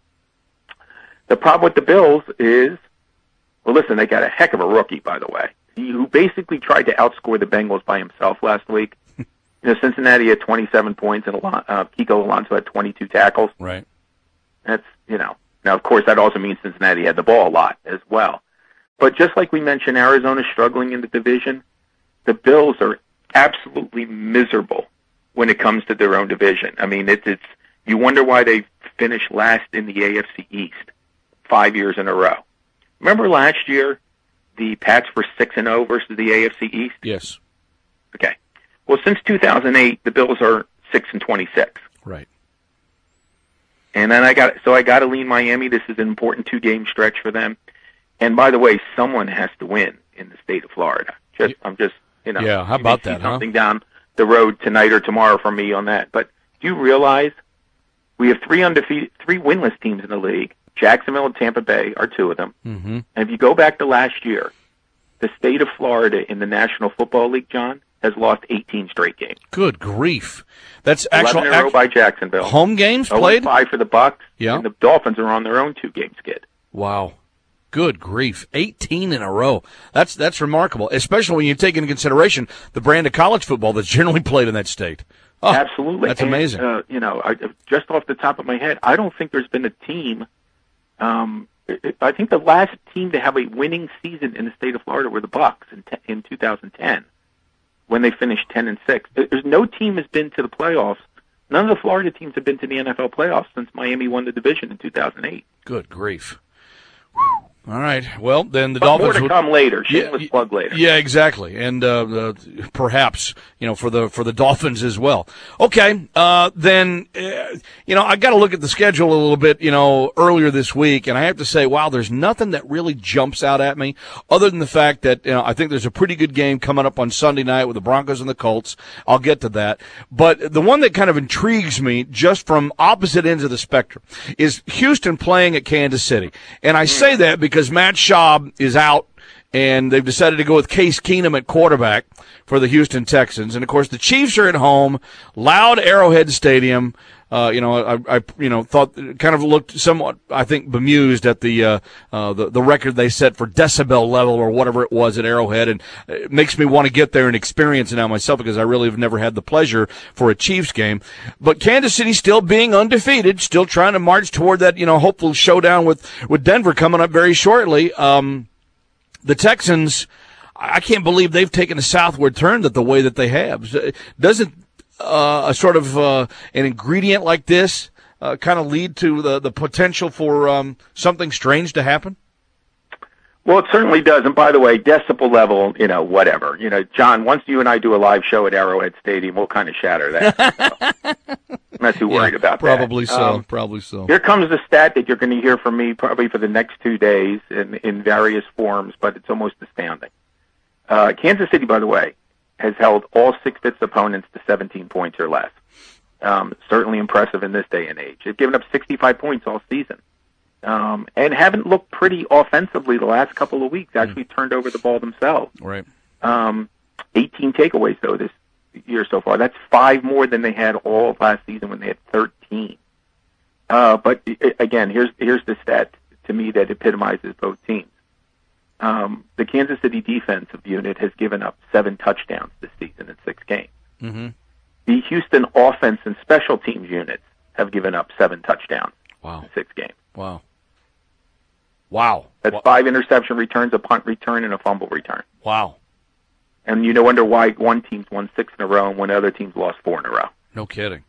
The problem with the Bills is, well, listen, they got a heck of a rookie, by the way, who basically tried to outscore the Bengals by himself last week. You know, Cincinnati had twenty-seven points, and uh, Kiko Alonso had twenty-two tackles. Right. That's, you know, now, of course, that also means Cincinnati had the ball a lot as well. But just like we mentioned, Arizona's struggling in the division. The Bills are absolutely miserable when it comes to their own division. I mean, it's, it's you wonder why they finished last in the A F C East five years in a row. Remember last year, the Pats were six and zero versus the A F C East. Yes. Okay. Well, since two thousand eight, the Bills are six and twenty-six. Right. And then I got so I got to lean Miami. This is an important two game stretch for them. And by the way, someone has to win in the state of Florida. Just I'm just you know. Yeah. How you may about see that? Huh? Something down the road tonight or tomorrow from me on that. But do you realize we have three undefeated, three winless teams in the league? Jacksonville and Tampa Bay are two of them. Mm-hmm. And if you go back to last year, the state of Florida in the National Football League, John, has lost eighteen straight games. Good grief! That's actual eleven in a row by Jacksonville. Home games played. Five for the Bucks. Yeah. And the Dolphins are on their own two game skid. Wow. Good grief! eighteen in a row. That's that's remarkable, especially when you take into consideration the brand of college football that's generally played in that state. Oh, absolutely, that's and, amazing. Uh, you know, I, just off the top of my head, I don't think there's been a team. Um, I think the last team to have a winning season in the state of Florida were the Bucks in, te- in two thousand ten, when they finished ten and six. There's no team has been to the playoffs. None of the Florida teams have been to the N F L playoffs since Miami won the division in two thousand eight. Good grief! Whew. All right. Well, then the but Dolphins more to would, come later. Yeah, Shameless plug later. Yeah, exactly, and uh, uh, perhaps you know for the for the Dolphins as well. Okay, uh, then uh, you know I got to look at the schedule a little bit. You know, earlier this week, and I have to say, wow, there's nothing that really jumps out at me other than the fact that you know I think there's a pretty good game coming up on Sunday night with the Broncos and the Colts. I'll get to that, but the one that kind of intrigues me, just from opposite ends of the spectrum, is Houston playing at Kansas City, and I say that because Matt Schaub is out. and they've decided to go with Case Keenum at quarterback for the Houston Texans. And, of course, the Chiefs are at home, loud Arrowhead Stadium. Uh, you know, I, I, you know, thought, kind of looked somewhat, I think, bemused at the, uh, uh, the, the record they set for decibel level or whatever it was at Arrowhead. And it makes me want to get there and experience it now myself because I really have never had the pleasure for a Chiefs game. But Kansas City still being undefeated, still trying to march toward that, you know, hopeful showdown with, with Denver coming up very shortly. Um, the Texans, I can't believe they've taken a southward turn that the way that they have. Doesn't, Uh, a sort of uh, an ingredient like this uh, kind of lead to the, the potential for um, something strange to happen? Well, it certainly does. And by the way, decibel level, you know, whatever. You know, John, once you and I do a live show at Arrowhead Stadium, we'll kind of shatter that. So I'm not too worried yeah, about probably that. So, Um, probably so. Here comes the stat that you're going to hear from me probably for the next two days in, in various forms, but it's almost astounding. Uh, Kansas City, by the way, has held all six of its opponents to seventeen points or less. Um, certainly impressive in this day and age. They've given up sixty-five points all season. Um, and haven't looked pretty offensively the last couple of weeks, actually mm. turned over the ball themselves. Right. Um, eighteen takeaways, though, this year so far. That's five more than they had all of last season when they had thirteen. Uh, but, again, here's here's the stat to me that epitomizes both teams. Um, the Kansas City defensive unit has given up seven touchdowns this season in six games. Mm-hmm. The Houston offense and special teams units have given up seven touchdowns wow. in six games. Wow. Wow. That's wow. five interception returns, a punt return, and a fumble return. Wow. And you no wonder why one team's won six in a row and one other team's lost four in a row. No kidding.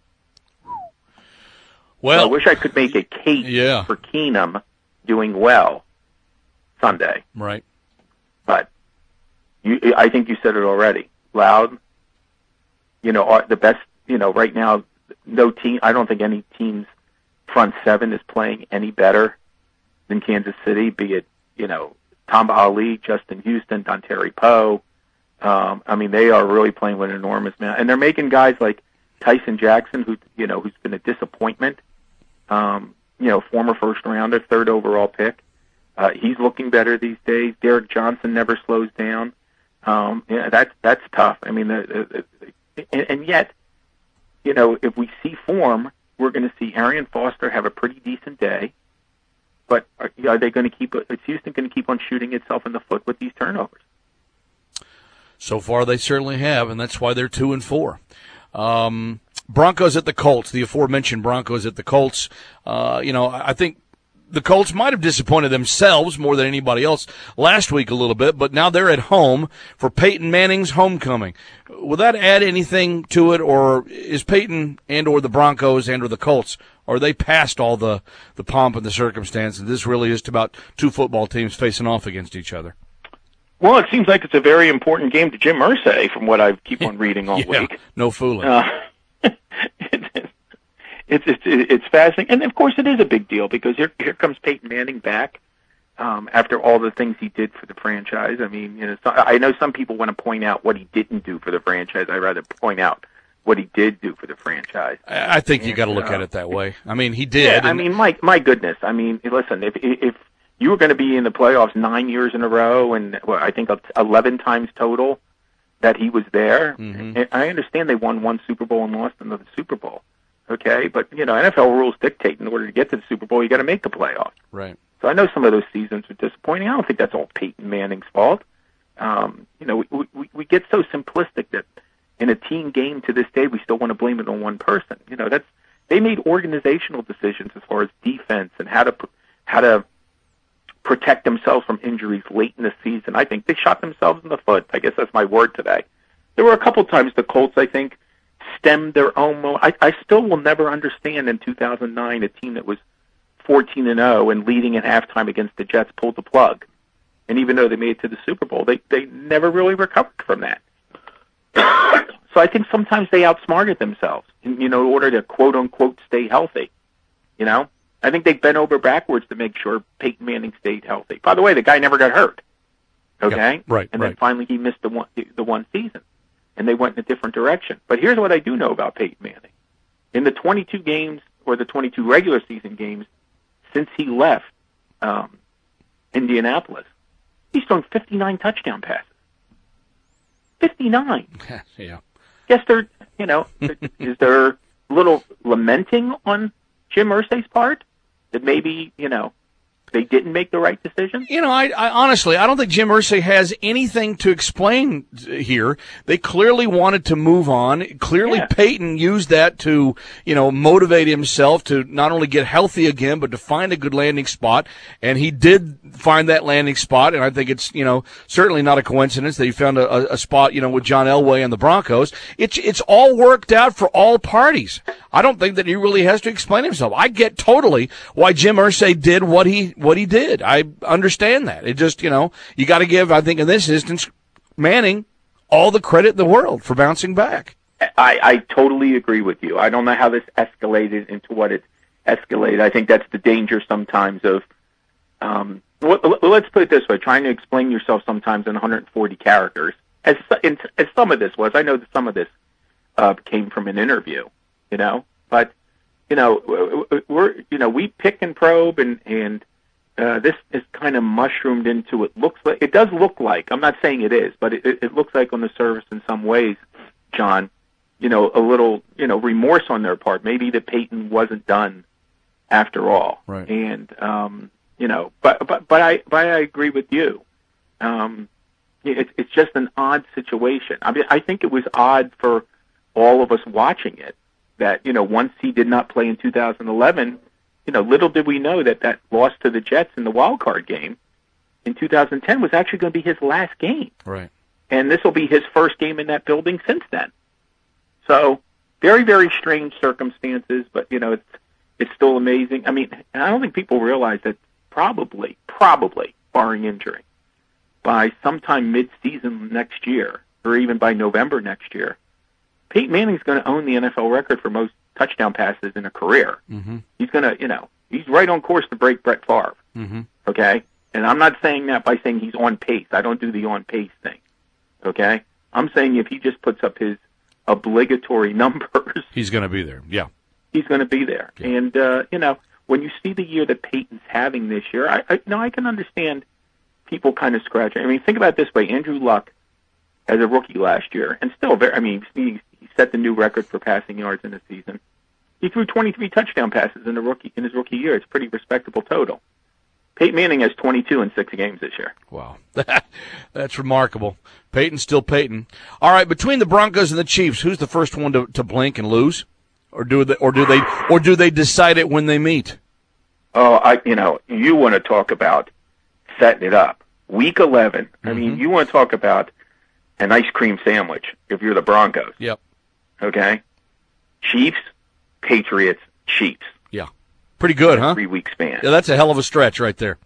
Well, so I wish I could make a case yeah. for Keenum doing well Sunday. Right. But you, I think you said it already. Loud, you know, are the best, you know, right now, no team, I don't think any team's front seven is playing any better than Kansas City, be it, you know, Tamba Ali, Justin Houston, Dontari Poe. Um, I mean, they are really playing with an enormous amount. And they're making guys like Tyson Jackson, who, you know, who's been a disappointment, um, you know, former first rounder, third overall pick. Uh, he's looking better these days. Derek Johnson never slows down. Um, yeah, that's that's tough. I mean, the, the, the, and, and yet, you know, if we see form, we're going to see Arian Foster have a pretty decent day. But are, are they going to keep? Is Houston going to keep on shooting itself in the foot with these turnovers? So far, they certainly have, and that's why they're two and four. Um, Broncos at the Colts. The aforementioned Broncos at the Colts. Uh, you know, I think the Colts might have disappointed themselves more than anybody else last week a little bit, but now they're at home for Peyton Manning's homecoming. Will that add anything to it, or is Peyton and or the Broncos and or the Colts, are they past all the, the pomp and the circumstance, and this really is about two football teams facing off against each other? Well, it seems like it's a very important game to Jim Irsay, from what I keep on reading all yeah, week. No fooling. Uh, It's, it's it's fascinating, and of course it is a big deal because here here comes Peyton Manning back um, after all the things he did for the franchise. I mean, you know, so, I know some people want to point out what he didn't do for the franchise. I'd rather point out what he did do for the franchise. I, I think and, you got to look uh, at it that way. I mean, he did. Yeah, I and, mean, my my goodness. I mean, listen, if if you were going to be in the playoffs nine years in a row, and well, I think eleven times total that he was there, mm-hmm. and I understand they won one Super Bowl and lost another Super Bowl. Okay, but, you know, N F L rules dictate in order to get to the Super Bowl, you got to make the playoffs. Right. So I know some of those seasons are disappointing. I don't think that's all Peyton Manning's fault. Um, you know, we, we, we get so simplistic that in a team game to this day, we still want to blame it on one person. You know, that's, they made organizational decisions as far as defense and how to, how to protect themselves from injuries late in the season. I think they shot themselves in the foot. I guess that's my word today. There were a couple times the Colts, I think, stemmed their own mo- I, I still will never understand in two thousand nine a team that was fourteen and oh and leading at halftime against the Jets pulled the plug. And even though they made it to the Super Bowl, they, they never really recovered from that. So I think sometimes they outsmarted themselves, in, you know, in order to quote unquote stay healthy. You know, I think they bent over backwards to make sure Peyton Manning stayed healthy. By the way, the guy never got hurt. Okay, yeah, right, and right. then finally he missed the one the one season. And they went in a different direction. But here's what I do know about Peyton Manning. In the twenty-two games, or the twenty-two regular season games, since he left um, Indianapolis, He's thrown fifty-nine touchdown passes. fifty-nine. Yeah. Guess there, you know, is there a little lamenting on Jim Irsay's part that maybe, you know, they didn't make the right decision? You know, I, I honestly, I don't think Jim Irsay has anything to explain here. They clearly wanted to move on. Clearly, yeah. Peyton used that to, you know, motivate himself to not only get healthy again, but to find a good landing spot. And he did find that landing spot. And I think it's, you know, certainly not a coincidence that he found a, a spot, you know, with John Elway and the Broncos. It's, it's all worked out for all parties. I don't think that he really has to explain himself. I get totally why Jim Irsay did what he, what he did. I understand that. It just, you know, you got to give, I think in this instance, Manning all the credit in the world for bouncing back. I, I totally agree with you. I don't know how this escalated into what it escalated. I think that's the danger sometimes of, um, well, let's put it this way, trying to explain yourself sometimes in one hundred forty characters, as, as some of this was. I know that some of this uh, came from an interview, you know, but, you know, we're, you know, we pick and probe and, and, Uh, this is kind of mushroomed into it. Looks like it does look like. I'm not saying it is, but it, it looks like on the surface in some ways, John. You know, a little, you know, remorse on their part. Maybe that Peyton wasn't done after all. Right. And um, you know, but but but I but I agree with you. Um, it, it's just an odd situation. I mean, I think it was odd for all of us watching it. That, you know, once he did not play in two thousand eleven. You know, little did we know that that loss to the Jets in the wild card game in two thousand ten was actually going to be his last game. Right. And this will be his first game in that building since then. So, very, very strange circumstances, but, you know, it's it's still amazing. I mean, I don't think people realize that probably, probably, barring injury, by sometime mid-season next year, or even by November next year, Peyton Manning's going to own the N F L record for most touchdown passes in a career. Mm-hmm. He's going to, you know, he's right on course to break Brett Favre. Mm-hmm. Okay? And I'm not saying that by saying he's on pace. I don't do the on pace thing. Okay? I'm saying if he just puts up his obligatory numbers, he's going to be there. Yeah. He's going to be there. Yeah. And, uh, you know, when you see the year that Peyton's having this year, I, I, no, I can understand people kind of scratching. I mean, think about it this way. Andrew Luck, as a rookie last year, and still very, I mean, he, he set the new record for passing yards in a season. He threw twenty-three touchdown passes in the rookie in his rookie year. It's a pretty respectable total. Peyton Manning has twenty-two in six games this year. Wow. That's remarkable. Peyton's still Peyton. All right, between the Broncos and the Chiefs, who's the first one to, to blink and lose? Or do they or do they or do they decide it when they meet? Oh, I you know, you want to talk about setting it up. Week eleven. Mm-hmm. I mean, you want to talk about an ice cream sandwich if you're the Broncos. Yep. Okay? Chiefs, Patriots, Chiefs. Yeah. Pretty good, huh? Three-week span. Yeah, that's a hell of a stretch right there.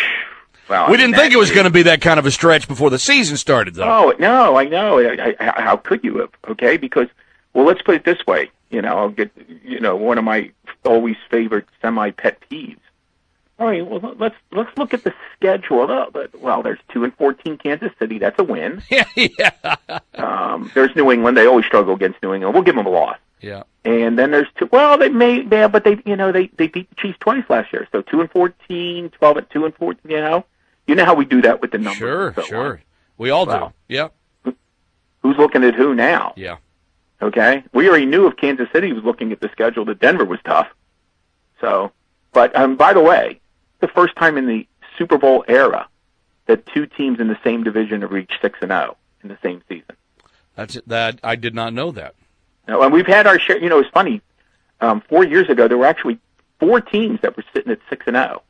Well, we I mean, didn't think it was going to be that kind of a stretch before the season started, though. Oh, no, I know. I, I, how could you have? Okay? Because, well, let's put it this way. You know, I'll get, you know, one of my always favorite semi-pet peeves. All right, well, let's let's look at the schedule. Oh, but, well, there's two and fourteen Kansas City. That's a win. Yeah, yeah. Um, there's New England. They always struggle against New England. We'll give them a loss. Yeah. And then there's two. Well, they may, yeah, but they, you know, they they beat the Chiefs twice last year. So two and fourteen, twelve and two and fourteen. You know, you know how we do that with the numbers. Sure, so sure. On. We all well, do. Yeah. Who's looking at who now? Yeah. Okay, we already knew if Kansas City was looking at the schedule that Denver was tough. So, but um, by the way, the first time in the Super Bowl era that two teams in the same division have reached six and zero in the same season. That's it. That I did not know that. No, and we've had our share. You know, it's funny. Um, four years ago, there were actually four teams that were sitting at six and zero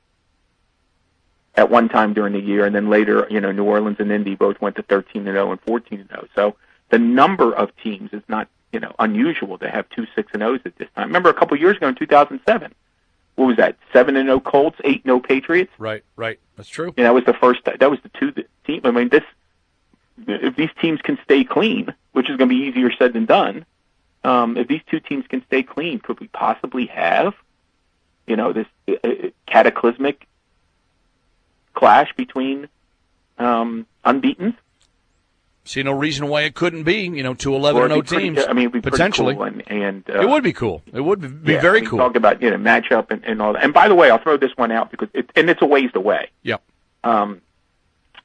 at one time during the year, and then later, you know, New Orleans and Indy both went to thirteen and zero and fourteen and zero. So the number of teams is not, you know, unusual to have two six and O's at this time. Remember a couple of years ago in two thousand seven, what was that? Seven and no Colts, eight no Patriots. Right, right. That's true. Yeah, that was the first. That was the two team. I mean, this if these teams can stay clean, which is going to be easier said than done. Um, if these two teams can stay clean, could we possibly have, you know, this uh, cataclysmic clash between um, unbeatens? See no reason why it couldn't be, you know, two eleven and oh teams. I mean, it'd be potentially. Cool and, and uh, it would be cool. It would be yeah, very we cool. Talk about, you know, matchup and, and all that. And by the way, I'll throw this one out because it, and it's a ways away. Yep. Um,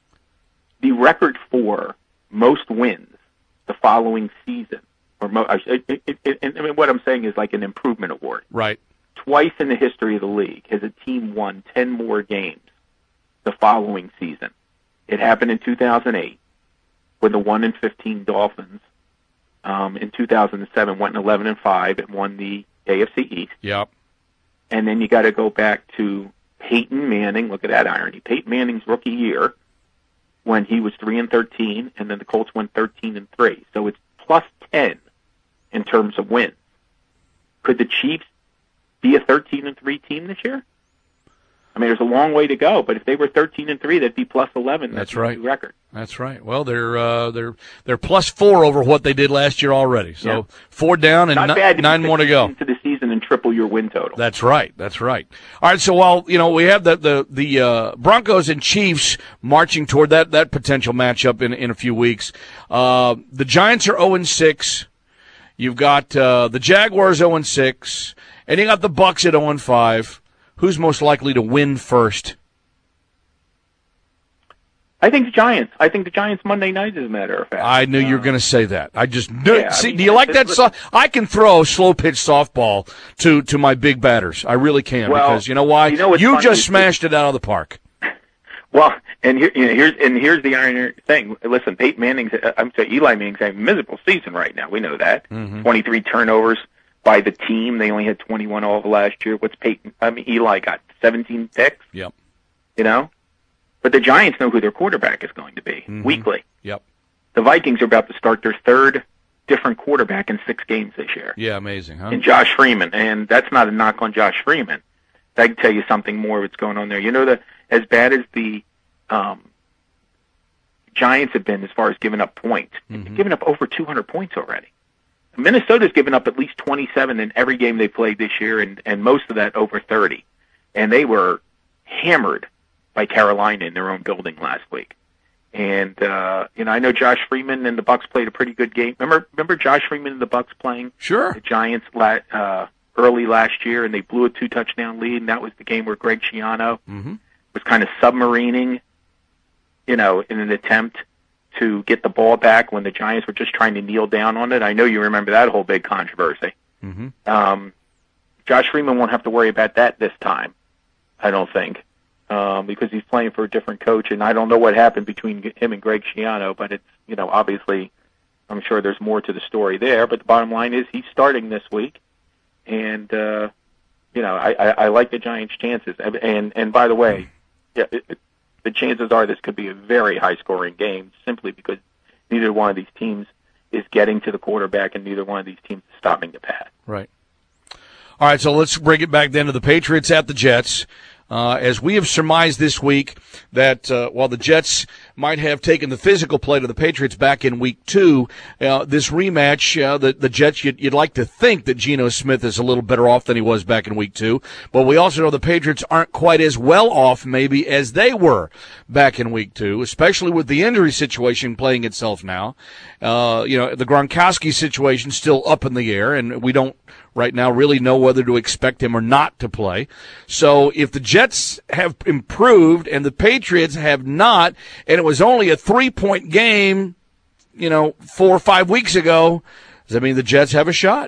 the record for most wins the following season, or mo- it, it, it, it, I mean, what I'm saying is like an improvement award. Right. Twice in the history of the league has a team won ten more games the following season. It happened in two thousand eight when the one and fifteen Dolphins um, in two thousand seven went eleven and five and won the A F C East. Yep. And then you got to go back to Peyton Manning. Look at that irony. Peyton Manning's rookie year when he was three and thirteen, and then the Colts went thirteen and three. So it's plus ten in terms of wins. Could the Chiefs be a thirteen and three team this year? I mean, there's a long way to go, but if they were thirteen and three, that'd be plus eleven. That's, That's right. The record. That's right. Well, they're uh, they're they're plus four over what they did last year already. So Yeah. four down and Not ni- bad to nine be more to go. into the season and triple your win total. That's right. That's right. All right. So while you know we have the the the uh, Broncos and Chiefs marching toward that that potential matchup in in a few weeks, uh, the Giants are zero and six. You've got uh, the Jaguars zero and six, and you got the Bucs at zero and five. Who's most likely to win first? I think the Giants. I think the Giants Monday night, as a matter of fact. I knew you were going to say that. I just knew. Yeah, I See, mean, do you like that? it's- So- I can throw slow pitch softball to to my big batters. I really can Well, because you know why? you know what's you funny just is- smashed it out of the park. Well, and here, you know, here's and here's the iron thing. Listen, Peyton Manning's. uh, I'm saying Eli Manning's having a miserable season right now. We know that. Mhm. twenty-three turnovers by the team. They only had twenty-one all of last year. What's Peyton? I mean, Eli got seventeen picks. Yep. You know, but the Giants know who their quarterback is going to be Mhm. weekly. Yep. The Vikings are about to start their third different quarterback in six games this year. Yeah, amazing, huh? And Josh Freeman, and that's not a knock on Josh Freeman. I can tell you something more what's going on there. You know, the as bad as the um, Giants have been as far as giving up points, Mm-hmm. they've given up over two hundred points already. Minnesota's given up at least twenty-seven in every game they played this year, and, and most of that over thirty. And they were hammered by Carolina in their own building last week. And uh, you know, I know Josh Freeman and the Bucks played a pretty good game. Remember, remember Josh Freeman and the Bucks playing Sure. the Giants la- uh, early last year, and they blew a two-touchdown lead, and that was the game where Greg Schiano Mm-hmm. was kind of submarining, you know, in an attempt to get the ball back when the Giants were just trying to kneel down on it. I know you remember that whole big controversy. Mm-hmm. Um, Josh Freeman won't have to worry about that this time, I don't think, um, because he's playing for a different coach, and I don't know what happened between him and Greg Schiano, but it's, you know, obviously I'm sure there's more to the story there, but the bottom line is he's starting this week, and, uh, you know, I, I, I like the Giants' chances. And, and, and by the way, yeah, it, it, the chances are this could be a very high-scoring game simply because neither one of these teams is getting to the quarterback and neither one of these teams is stopping the pass. Right. All right, so let's bring it back then to the Patriots at the Jets. Uh, as we have surmised this week that uh, while the Jets might have taken the physical play to the Patriots back in week two, uh, this rematch, uh, the, the Jets, you'd, you'd like to think that Geno Smith is a little better off than he was back in week two, but we also know the Patriots aren't quite as well off maybe as they were back in week two, especially with the injury situation playing itself now. Uh, you know, the Gronkowski situation still up in the air, and we don't right now really know whether to expect him or not to play. So if the Jets have improved and the Patriots have not, and it was only a three-point game, you know, four or five weeks ago, does that mean the Jets have a shot?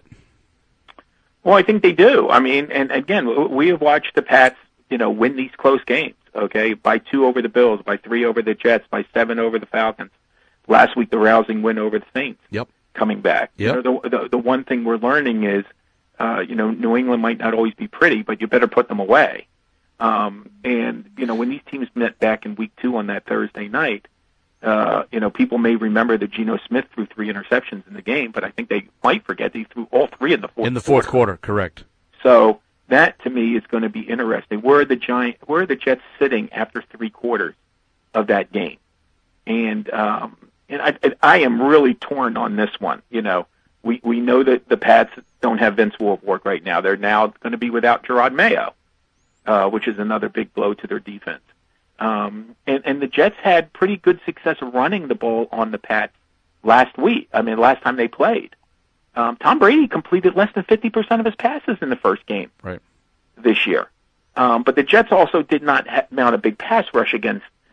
Well, I think they do. I mean, and again, we have watched the Pats, you know, win these close games, okay, by two over the Bills, by three over the Jets, by seven over the Falcons. Last week, the rousing win over the Saints. Yep. Coming back. Yep. You know, the, the, the one thing we're learning is, uh, you know, New England might not always be pretty, but you better put them away. Um, and, you know, when these teams met back in week two on that Thursday night, uh, you know, people may remember that Geno Smith threw three interceptions in the game, but I think they might forget that he threw all three in the fourth In the fourth quarter. quarter, correct. So that, to me, is going to be interesting. Where are the Giant, where are the Jets sitting after three quarters of that game? And, um, and I, I am really torn on this one. You know, we, we know that the Pats don't have Vince Wilfork right now. They're now going to be without Gerard Mayo, uh, which is another big blow to their defense. Um, and, and the Jets had pretty good success running the ball on the Pats last week. I mean, last time they played. Um, Tom Brady completed less than fifty percent of his passes in the first game right. this year. Um, but the Jets also did not ha- mount a big pass rush against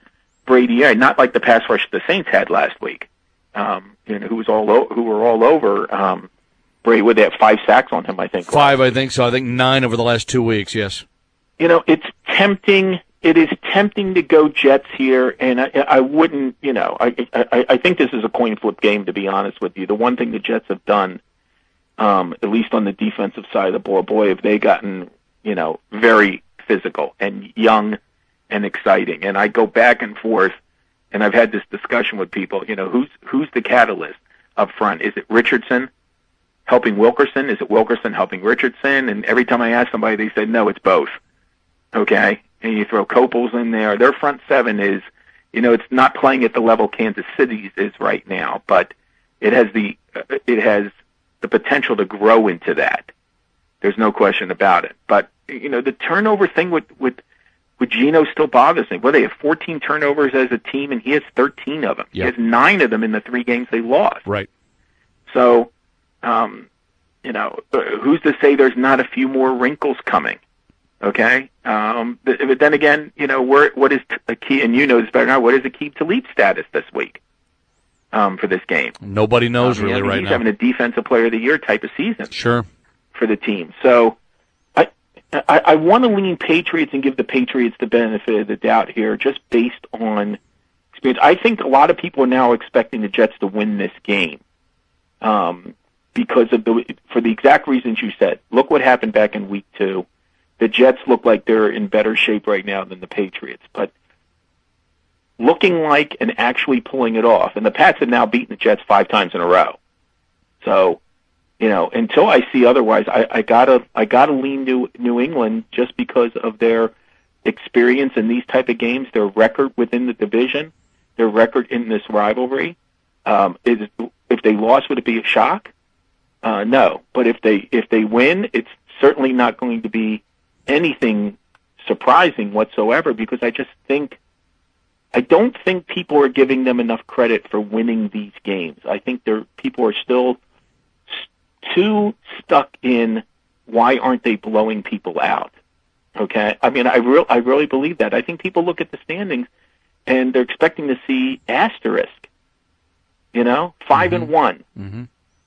Brady in, not like the pass rush the Saints had last week. Um, you know, who was all o- who were all over um, Brady. Would they have five sacks on him? I think five. I think so. I think nine over the last two weeks. Yes. You know, it's tempting. It is tempting to go Jets here, and I, I wouldn't. You know, I, I I think this is a coin flip game. To be honest with you, the one thing the Jets have done, um, at least on the defensive side of the ball, boy, have they gotten you know very physical and young and exciting. And I go back and forth. And I've had this discussion with people, you know, who's who's the catalyst up front? Is it Richardson helping Wilkerson? Is it Wilkerson helping Richardson? And every time I ask somebody, they say, no, it's both. Okay? And you throw Copels in there. Their front seven is, you know, it's not playing at the level Kansas City's is right now, but it has the uh, it has the potential to grow into that. There's no question about it. But, you know, the turnover thing with, with With Geno still bothers me. Well, they have fourteen turnovers as a team, and he has thirteen of them. Yep. He has nine of them in the three games they lost. Right. So, um, you know, who's to say there's not a few more wrinkles coming? Okay. Um, but, but then again, you know, where, what is a key? And you know this better now. What is Aqib Talib's status this week um, for this game? Nobody knows um, really I mean, right he's now. having a Defensive Player of the Year type of season. Sure. For the team. So. I, I want to lean Patriots and give the Patriots the benefit of the doubt here, just based on experience. I think a lot of people are now expecting the Jets to win this game um, because of the for the exact reasons you said. Look what happened back in week two. The Jets look like they're in better shape right now than the Patriots, but looking like and actually pulling it off. And the Pats have now beaten the Jets five times in a row. So. You know, until I see otherwise, I, I gotta I gotta lean New New England just because of their experience in these type of games, their record within the division, their record in this rivalry. Um, is if they lost, would it be a shock? Uh, no, but if they if they win, it's certainly not going to be anything surprising whatsoever. Because I just think I don't think people are giving them enough credit for winning these games. I think they're people are still too stuck in why aren't they blowing people out? Okay, I mean, I real I really believe that. I think people look at the standings and they're expecting to see asterisk. You know, five mm-hmm. and one. Mm-hmm.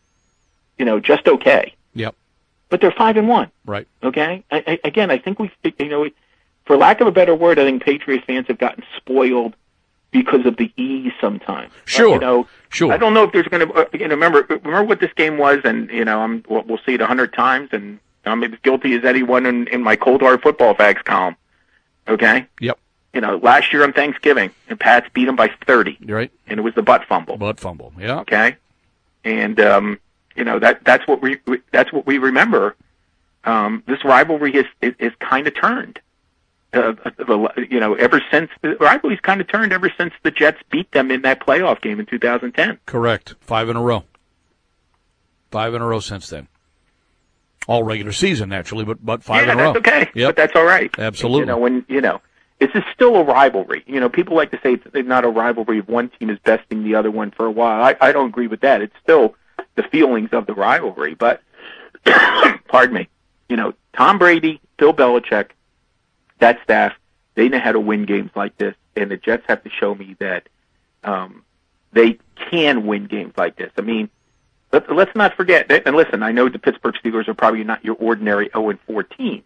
You know, just okay. Yep. But they're five and one. Right. Okay. I, I, again, I think we, you know, for lack of a better word, I think Patriots fans have gotten spoiled because of the ease sometimes. Sure. Uh, you know, sure. I don't know if there's going to, uh, you know, remember, remember what this game was, and, you know, I'm, we'll, we'll see it a hundred times, and I'm as guilty as anyone in, in my cold hard football facts column. Okay? Yep. You know, last year on Thanksgiving, the Pats beat them by thirty. Right. And it was the butt fumble. Butt fumble. Yeah. Okay? And, um, you know, that, that's what we, we that's what we remember. Um, this rivalry is, is, is kind of turned. Uh, you know, ever since the rivalry's kind of turned ever since the Jets beat them in that playoff game in two thousand ten. Correct. Five in a row. Five in a row since then. All regular season, naturally, but but five yeah, in a row. that's okay. Yep. But that's all right. Absolutely. You know, when you know, this is still a rivalry. You know, people like to say it's not a rivalry if one team is besting the other one for a while. I, I don't agree with that. It's still the feelings of the rivalry. But pardon me. You know, Tom Brady, Bill Belichick, that staff, they know how to win games like this, and the Jets have to show me that um, they can win games like this. I mean, let, let's not forget, and listen, I know the Pittsburgh Steelers are probably not your ordinary oh and four team,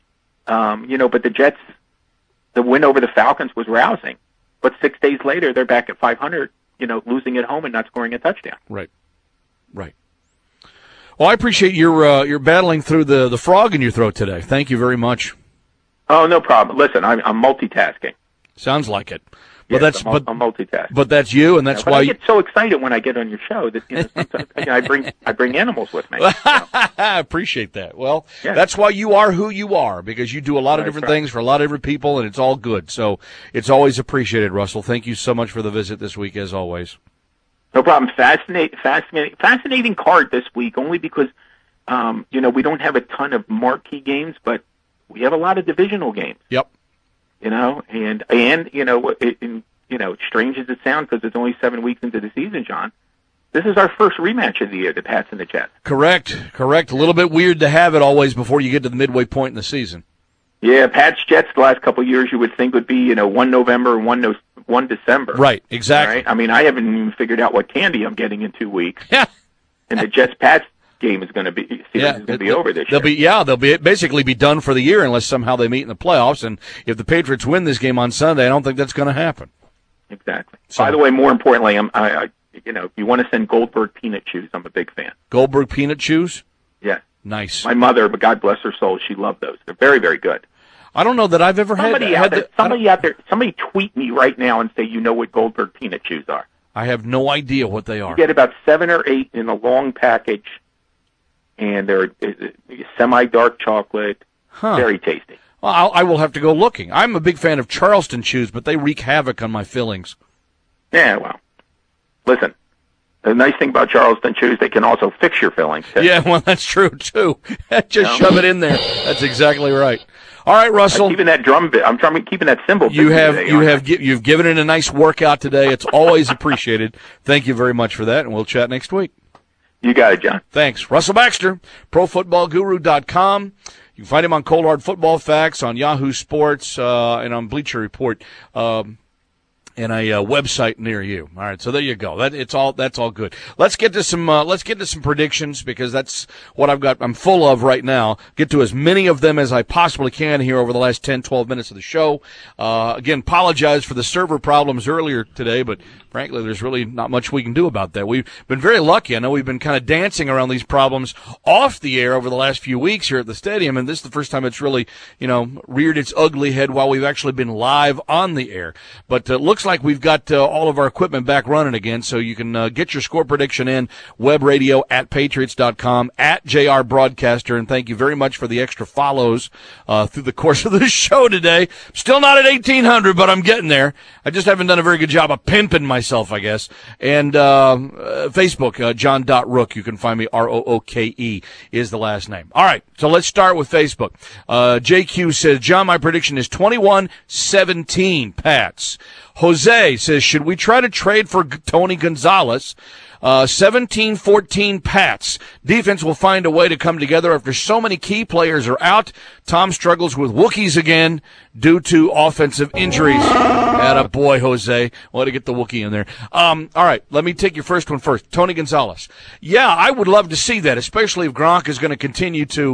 um, you know, but the Jets, the win over the Falcons was rousing, but six days later, they're back at five hundred, you know, losing at home and not scoring a touchdown. Right, right. Well, I appreciate your uh, your battling through the, the frog in your throat today. Thank you very much. Oh, no problem. Listen, I'm, I'm multitasking. Sounds like it. Well, yes, that's I'm, but I'm multitasking. But that's you, and that's yeah, but why I get so excited when I get on your show that you know, sometimes, you know, I bring I bring animals with me. So. I appreciate that. Well, yeah. That's why you are who you are, because you do a lot of that's different right. things for a lot of different people, and it's all good. So it's always appreciated, Russell. Thank you so much for the visit this week, as always. No problem. Fascinating, fascinating, fascinating card this week, only because um, you know we don't have a ton of marquee games, but we have a lot of divisional games. Yep. You know, and and you know, it, in, you know, strange as it sounds, because it's only seven weeks into the season, John. This is our first rematch of the year, the Pats and the Jets. Correct, correct. A little bit weird to have it always before you get to the midway point in the season. Yeah, Pats Jets the last couple of years you would think would be you know one November and one no, one December. Right, exactly. Right? I mean, I haven't even figured out what candy I'm getting in two weeks. Yeah. And the Jets-Pats game is going to be season yeah, is going to be it, over this they'll year. Be, yeah, they'll be basically be done for the year unless somehow they meet in the playoffs. And if the Patriots win this game on Sunday, I don't think that's going to happen. Exactly. So, by the way, more importantly, I'm, I, I, you know, if you want to send Goldberg peanut shoes, I'm a big fan. Goldberg peanut shoes? Yeah. Nice. My mother, but God bless her soul, she loved those. They're very, very good. I don't know that I've ever somebody had, out had there, the, somebody out there. Somebody tweet me right now and say, you know what Goldberg peanut shoes are. I have no idea what they are. You get about seven or eight in a long package, and they're semi-dark chocolate. Huh. Very tasty. Well, I'll, I will have to go looking. I'm a big fan of Charleston shoes, but they wreak havoc on my fillings. Yeah, well, listen. The nice thing about Charleston shoes, they can also fix your fillings. Too. Yeah, well, that's true, too. Just no. shove it in there. That's exactly right. All right, Russell. I'm keeping that drum bit. I'm trying keeping that cymbal. You have today, you have gi- you've given it a nice workout today. It's always appreciated. Thank you very much for that, and we'll chat next week. You got it, John. Thanks. Russell Baxter, pro football guru dot com. You can find him on Cold Hard Football Facts, on Yahoo Sports, uh, and on Bleacher Report. Um, in a uh, website near you. All right, so there you go. That it's all that's all good. Let's get to some uh, let's get to some predictions because that's what I've got I'm full of right now. Get to as many of them as I possibly can here over the last ten, twelve minutes of the show. Uh, again, apologize for the server problems earlier today, but frankly, there's really not much we can do about that. We've been very lucky. I know we've been kind of dancing around these problems off the air over the last few weeks here at the stadium, and this is the first time it's really, you know, reared its ugly head while we've actually been live on the air. But it uh, looks like we've got uh, all of our equipment back running again, so you can uh, get your score prediction in, web radio at patriots dot com, at J R Broadcaster, and thank you very much for the extra follows uh, through the course of the show today. Still not at eighteen hundred, but I'm getting there. I just haven't done a very good job of pimping my myself, I guess. And uh, uh, Facebook, uh, John dot Rook. You can find me, R O O K E is the last name. All right, so let's start with Facebook. Uh, J Q says, John, my prediction is twenty-one seventeen Pats. Jose says, should we try to trade for Tony Gonzalez? Uh, seventeen fourteen Pats. Defense will find a way to come together after so many key players are out. Tom struggles with Wookiees again due to offensive injuries. Atta boy, Jose. Want to get the Wookiee in there. Um, all right, let me take your first one first. Tony Gonzalez. Yeah, I would love to see that, especially if Gronk is going to continue to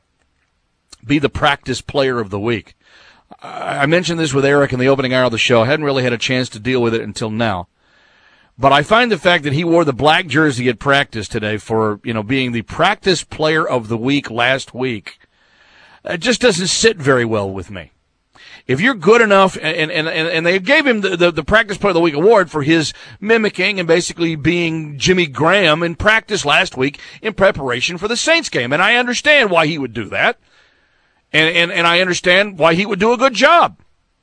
be the practice player of the week. I mentioned this with Eric in the opening hour of the show. I hadn't really had a chance to deal with it until now. But I find the fact that he wore the black jersey at practice today for, you know, being the practice player of the week last week, it just doesn't sit very well with me. If you're good enough, and and, and, and they gave him the, the, the Practice Player of the Week award for his mimicking and basically being Jimmy Graham in practice last week in preparation for the Saints game. And I understand why he would do that. And, and, and I understand why he would do a good job.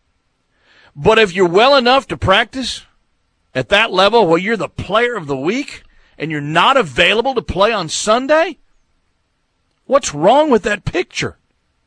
But if you're well enough to practice at that level where you're the player of the week and you're not available to play on Sunday, what's wrong with that picture?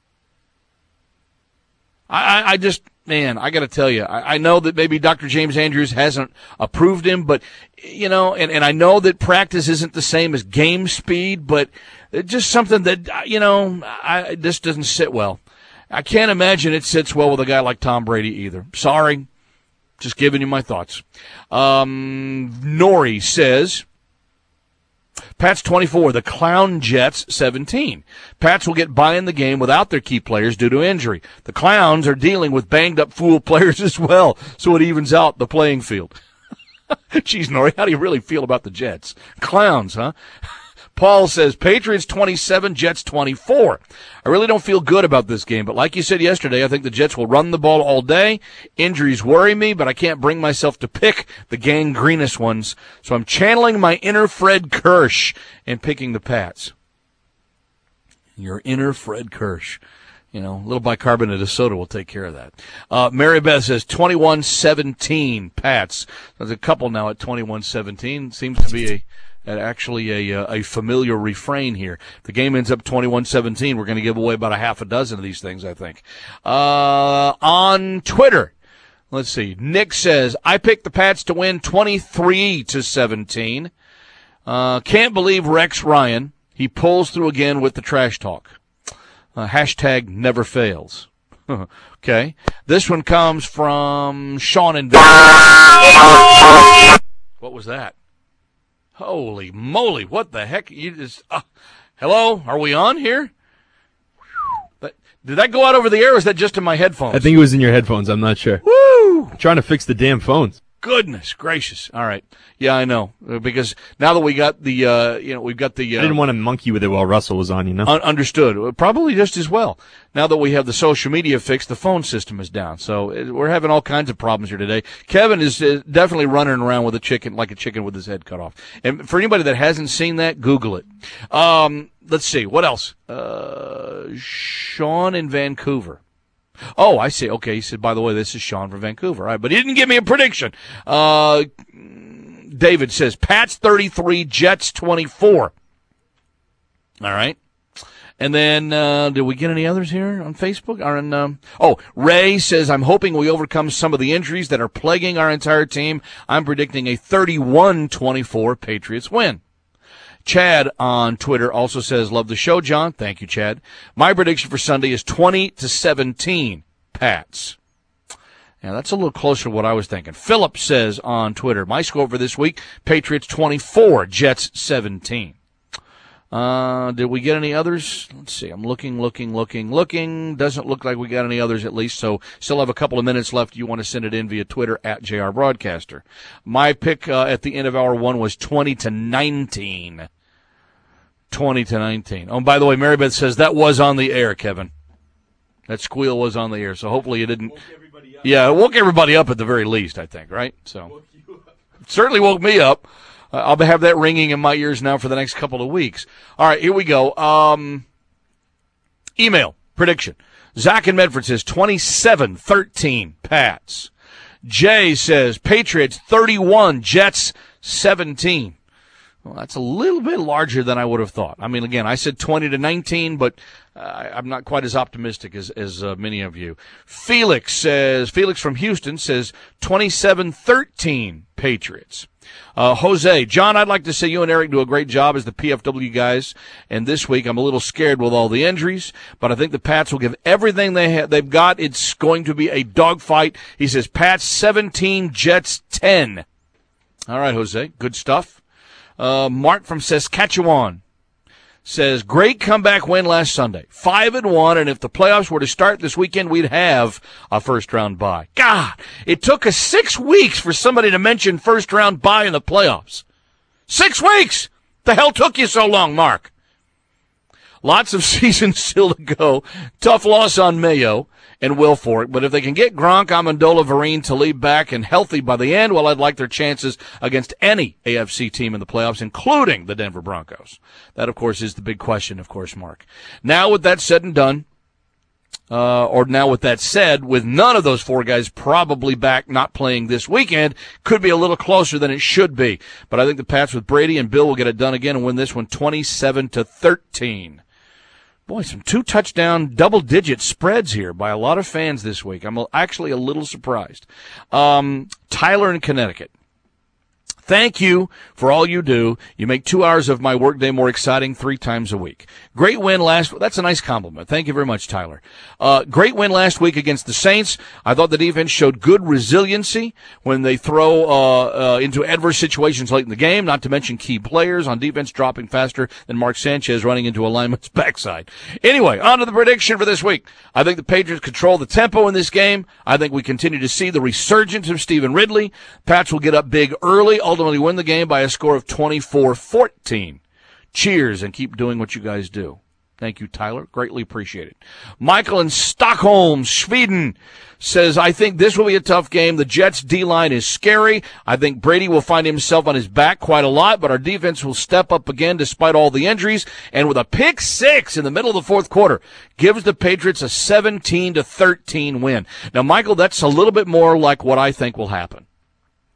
I, I, I just, man, I got to tell you, I, I know that maybe Doctor James Andrews hasn't approved him, but, you know, and, and I know that practice isn't the same as game speed, but it's just something that, you know, I, this doesn't sit well. I can't imagine it sits well with a guy like Tom Brady either. Sorry. Just giving you my thoughts. Um, Nori says, Pats twenty-four, the Clown Jets seventeen. Pats will get by in the game without their key players due to injury. The Clowns are dealing with banged-up fool players as well, so it evens out the playing field. Jeez, Nori, how do you really feel about the Jets? Clowns, huh? Paul says, Patriots twenty-seven, Jets twenty-four. I really don't feel good about this game, but like you said yesterday, I think the Jets will run the ball all day. Injuries worry me, but I can't bring myself to pick the gangrenous ones, so I'm channeling my inner Fred Kirsch and picking the Pats. Your inner Fred Kirsch. You know, a little bicarbonate of soda will take care of that. Uh, Mary Beth says twenty-one seventeen, Pats. There's a couple now at twenty-one seventeen. Seems to be a actually a a familiar refrain here. If the game ends up twenty-one seventeen, we're going to give away about a half a dozen of these things, I think. Uh, on Twitter, let's see. Nick says, I picked the Pats to win twenty-three to seventeen. Uh, can't believe Rex Ryan. He pulls through again with the trash talk. Uh, hashtag never fails. Okay. This one comes from Sean in Vancouver. What was that? Holy moly, what the heck? You just uh, hello? Are we on here? But, did that go out over the air, or is that just in my headphones? I think it was in your headphones. I'm not sure. Woo! I'm trying to fix the damn phones. Goodness gracious. All right. Yeah, I know. Because now that we got the, uh, you know, we've got the... Uh, I didn't want to monkey with it while Russell was on, you know? Un- understood. Probably just as well. Now that we have the social media fixed, the phone system is down. So it, we're having all kinds of problems here today. Kevin is uh, definitely running around with a chicken, like a chicken with his head cut off. And for anybody that hasn't seen that, Google it. Um, let's see. What else? Uh, Sean in Vancouver. Oh, I see. Okay, he said, by the way, this is Sean from Vancouver. All right, but he didn't give me a prediction. Uh, David says, Pats thirty-three, Jets twenty-four. All right. And then, uh, did we get any others here on Facebook? Or on, um, oh, Ray says, I'm hoping we overcome some of the injuries that are plaguing our entire team. I'm predicting a thirty-one twenty-four Patriots win. Chad on Twitter also says, love the show, John. Thank you, Chad. My prediction for Sunday is twenty to seventeen Pats. Now, that's a little closer to what I was thinking. Philip says on Twitter, my score for this week, Patriots twenty-four, Jets seventeen. Uh, did we get any others? Let's see. I'm looking, looking, looking, looking. Doesn't look like we got any others at least, so still have a couple of minutes left. You want to send it in via Twitter at J R Broadcaster. My pick uh, at the end of hour one was twenty to nineteen. twenty to nineteen. Oh, and by the way, Mary Beth says that was on the air, Kevin. That squeal was on the air, so hopefully you didn't. Yeah, it woke everybody up at the very least, I think, right? So it certainly woke me up. Uh, I'll have that ringing in my ears now for the next couple of weeks. All right, here we go. Um, email prediction. Zach in Medford says twenty-seven thirteen Pats. Jay says Patriots thirty-one, Jets seventeen. Well, that's a little bit larger than I would have thought. I mean, again, I said twenty to nineteen, but uh, I'm not quite as optimistic as, as uh, many of you. Felix says, Felix from Houston says twenty-seven thirteen Patriots. Uh, Jose, John, I'd like to say you and Eric do a great job as the P F W guys. And this week I'm a little scared with all the injuries, but I think the Pats will give everything they ha- they've got. It's going to be a dogfight. He says Pats seventeen, Jets ten. All right, Jose, good stuff. Uh, Mark from Saskatchewan says, great comeback win last Sunday. Five and one, and if the playoffs were to start this weekend, we'd have a first-round bye. God, it took us six weeks for somebody to mention first-round bye in the playoffs. Six weeks! The hell took you so long, Mark? Lots of season still to go. Tough loss on Mayo and Wilfork, but if they can get Gronk, Amendola, Vereen, Talib back and healthy by the end, well, I'd like their chances against any A F C team in the playoffs, including the Denver Broncos. That, of course, is the big question, of course, Mark. Now, with that said and done, uh, or now with that said, with none of those four guys probably back not playing this weekend, could be a little closer than it should be. But I think the Pats with Brady and Bill will get it done again and win this one twenty-seven to thirteen. Boy, some two-touchdown, double-digit spreads here by a lot of fans this week. I'm actually a little surprised. Um, Tyler in Connecticut. Thank you for all you do. You make two hours of my workday more exciting three times a week. Great win last – that's a nice compliment. Thank you very much, Tyler. Uh, great win last week against the Saints. I thought the defense showed good resiliency when they throw uh, uh, into adverse situations late in the game, not to mention key players on defense dropping faster than Mark Sanchez running into a lineman's backside. Anyway, on to the prediction for this week. I think the Patriots control the tempo in this game. I think we continue to see the resurgence of Stephen Ridley. Pats will get up big early, ultimately win the game by a score of twenty-four fourteen. Cheers, and keep doing what you guys do. Thank you, Tyler. Greatly appreciate it. Michael in Stockholm, Sweden, says, I think this will be a tough game. The Jets' D-line is scary. I think Brady will find himself on his back quite a lot, but our defense will step up again despite all the injuries. And with a pick six in the middle of the fourth quarter, gives the Patriots a seventeen to thirteen win. Now, Michael, that's a little bit more like what I think will happen.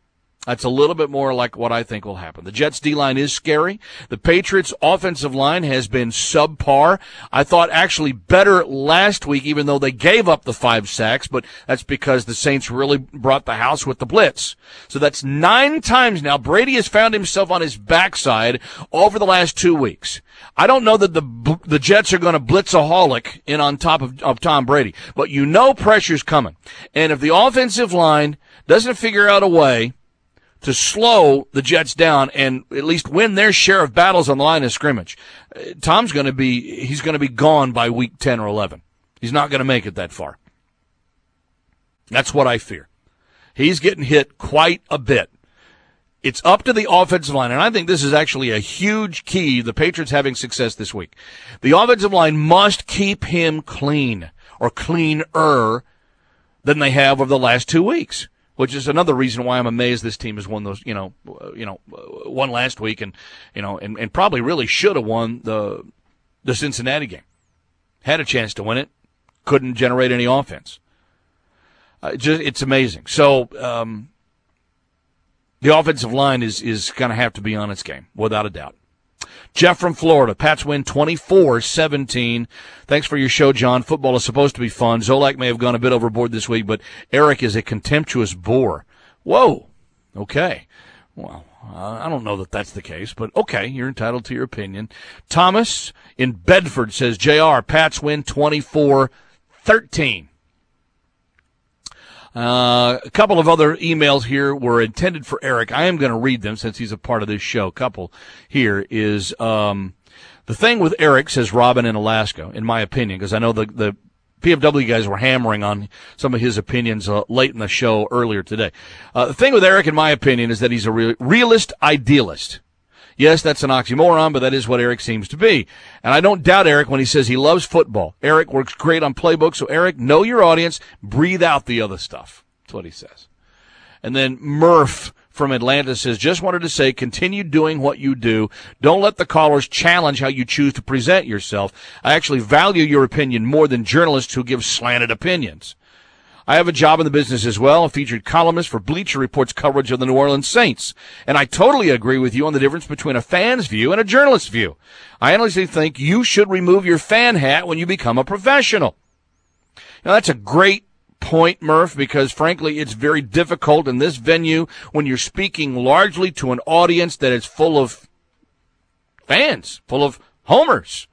That's a little bit more like what I think will happen. The Jets' D-line is scary. The Patriots' offensive line has been subpar. I thought actually better last week, even though they gave up the five sacks, but that's because the Saints really brought the house with the blitz. So that's nine times now Brady has found himself on his backside over the last two weeks. I don't know that the the Jets are going to blitzaholic in on top of, of Tom Brady, but you know pressure's coming. And if the offensive line doesn't figure out a way to slow the Jets down and at least win their share of battles on the line of scrimmage, Tom's going to be, he's going to be gone by week ten or eleven. He's not going to make it that far. That's what I fear. He's getting hit quite a bit. It's up to the offensive line, and I think this is actually a huge key, the Patriots having success this week. The offensive line must keep him clean, or cleaner than they have over the last two weeks. Which is another reason why I'm amazed this team has won those, you know, uh, you know, uh, won last week, and you know, and, and probably really should have won the the Cincinnati game. Had a chance to win it, couldn't generate any offense. Uh, just it's amazing. So um, the offensive line is is going to have to be on its game without a doubt. Jeff from Florida. Pats win twenty-four seventeen. Thanks for your show, John. Football is supposed to be fun. Zolak may have gone a bit overboard this week, but Eric is a contemptuous bore. Whoa. Okay. Well, uh, I don't know that that's the case, but okay, you're entitled to your opinion. Thomas in Bedford says, J R, Pats win twenty-four thirteen. Uh, a couple of other emails here were intended for Eric. I am going to read them since he's a part of this show. A couple here is, um, the thing with Eric, says Robin in Alaska, in my opinion, because I know the, the P F W guys were hammering on some of his opinions uh, late in the show earlier today. Uh, the thing with Eric, in my opinion, is that he's a re- realist idealist. Yes, that's an oxymoron, but that is what Eric seems to be. And I don't doubt Eric when he says he loves football. Eric works great on Playbook, so Eric, know your audience, breathe out the other stuff. That's what he says. And then Murph from Atlanta says, just wanted to say, continue doing what you do. Don't let the callers challenge how you choose to present yourself. I actually value your opinion more than journalists who give slanted opinions. I have a job in the business as well, a featured columnist for Bleacher Report's coverage of the New Orleans Saints. And I totally agree with you on the difference between a fan's view and a journalist's view. I honestly think you should remove your fan hat when you become a professional. Now, that's a great point, Murph, because frankly, it's very difficult in this venue when you're speaking largely to an audience that is full of fans, full of homers.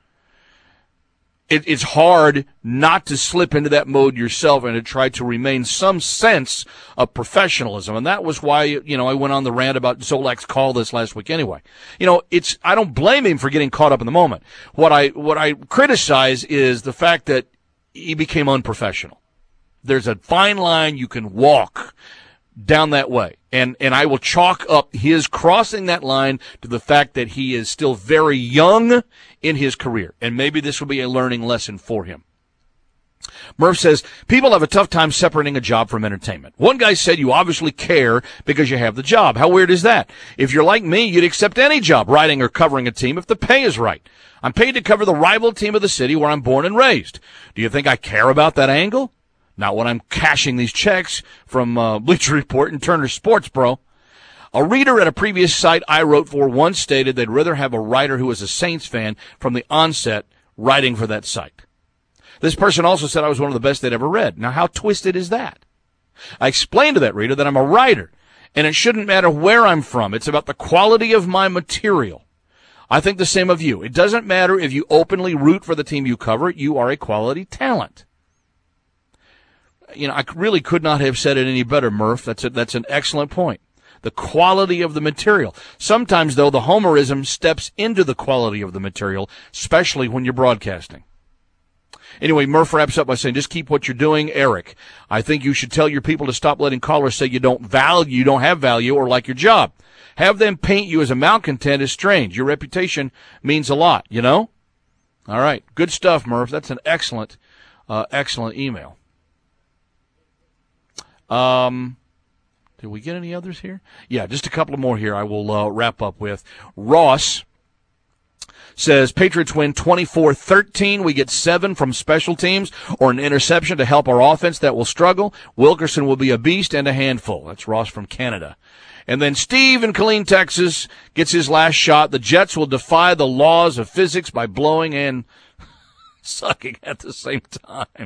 It, it's hard not to slip into that mode yourself and to try to remain some sense of professionalism. And that was why, you know, I went on the rant about Zolak's call this last week anyway. You know, it's, I don't blame him for getting caught up in the moment. What I, what I criticize is the fact that he became unprofessional. There's a fine line you can walk down that way. And, and I will chalk up his crossing that line to the fact that he is still very young in his career. And maybe this will be a learning lesson for him. Murph says, people have a tough time separating a job from entertainment. One guy said you obviously care because you have the job. How weird is that? If you're like me, you'd accept any job, writing or covering a team, if the pay is right. I'm paid to cover the rival team of the city where I'm born and raised. Do you think I care about that angle? Not when I'm cashing these checks from uh, Bleacher Report and Turner Sports, bro. A reader at a previous site I wrote for once stated they'd rather have a writer who is a Saints fan from the onset writing for that site. This person also said I was one of the best they'd ever read. Now, how twisted is that? I explained to that reader that I'm a writer, and it shouldn't matter where I'm from. It's about the quality of my material. I think the same of you. It doesn't matter if you openly root for the team you cover. You are a quality talent. You know, I really could not have said it any better, Murph. That's a, that's an excellent point. The quality of the material. Sometimes, though, the homerism steps into the quality of the material, especially when you're broadcasting. Anyway, Murph wraps up by saying, just keep what you're doing, Eric. I think you should tell your people to stop letting callers say you don't value, you don't have value or like your job. Have them paint you as a malcontent is strange. Your reputation means a lot, you know? All right. Good stuff, Murph. That's an excellent, uh, excellent email. Um, did we get any others here? Yeah, just a couple of more here I will uh, wrap up with. Ross says, Patriots win twenty-four thirteen. We get seven from special teams or an interception to help our offense that will struggle. Wilkerson will be a beast and a handful. That's Ross from Canada. And then Steve in Killeen, Texas, gets his last shot. The Jets will defy the laws of physics by blowing and sucking at the same time.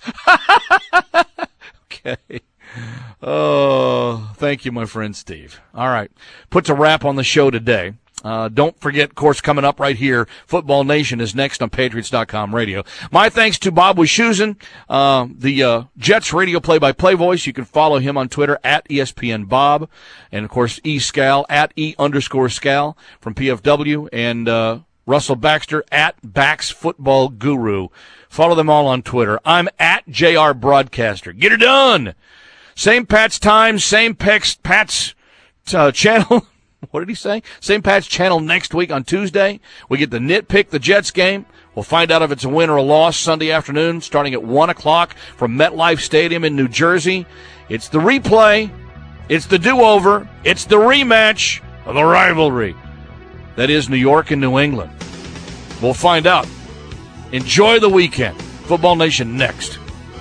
Okay. Oh, thank you, my friend Steve. All right. Puts a wrap on the show today. Uh, don't forget, of course, coming up right here, Football Nation is next on Patriots dot com radio. My thanks to Bob Wischusen, uh, the uh, Jets radio play-by-play voice. You can follow him on Twitter at E S P N Bob. And, of course, E. Scal at E underscore Scal from P F W. And uh, Russell Baxter at Bax Football Guru. Follow them all on Twitter. I'm at J R Broadcaster. Get her done! Same Pat's time, same Pat's, Pat's uh, channel. What did he say? Same Pat's channel next week on Tuesday. We get to nitpick the Jets game. We'll find out if it's a win or a loss Sunday afternoon starting at one o'clock from MetLife Stadium in New Jersey. It's the replay. It's the do-over. It's the rematch of the rivalry. That is New York and New England. We'll find out. Enjoy the weekend. Football Nation next.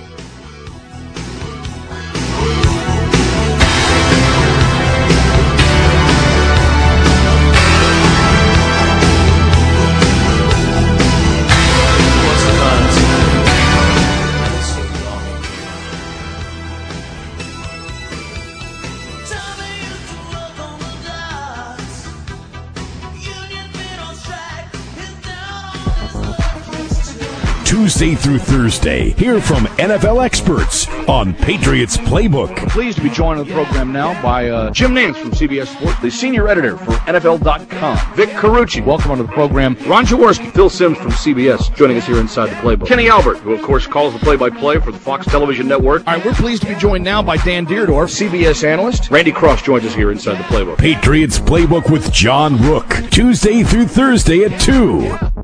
Tuesday through Thursday, hear from N F L experts on Patriots Playbook. I'm pleased to be joined on the program now by uh, Jim Nance from C B S Sports, the senior editor for N F L dot com. Vic Carucci, welcome onto the program. Ron Jaworski, Phil Simms from C B S, joining us here inside the Playbook. Kenny Albert, who of course calls the play-by-play for the Fox Television Network. All right, we're pleased to be joined now by Dan Deerdorf, C B S analyst. Randy Cross joins us here inside the Playbook. Patriots Playbook with John Rook, Tuesday through Thursday at two.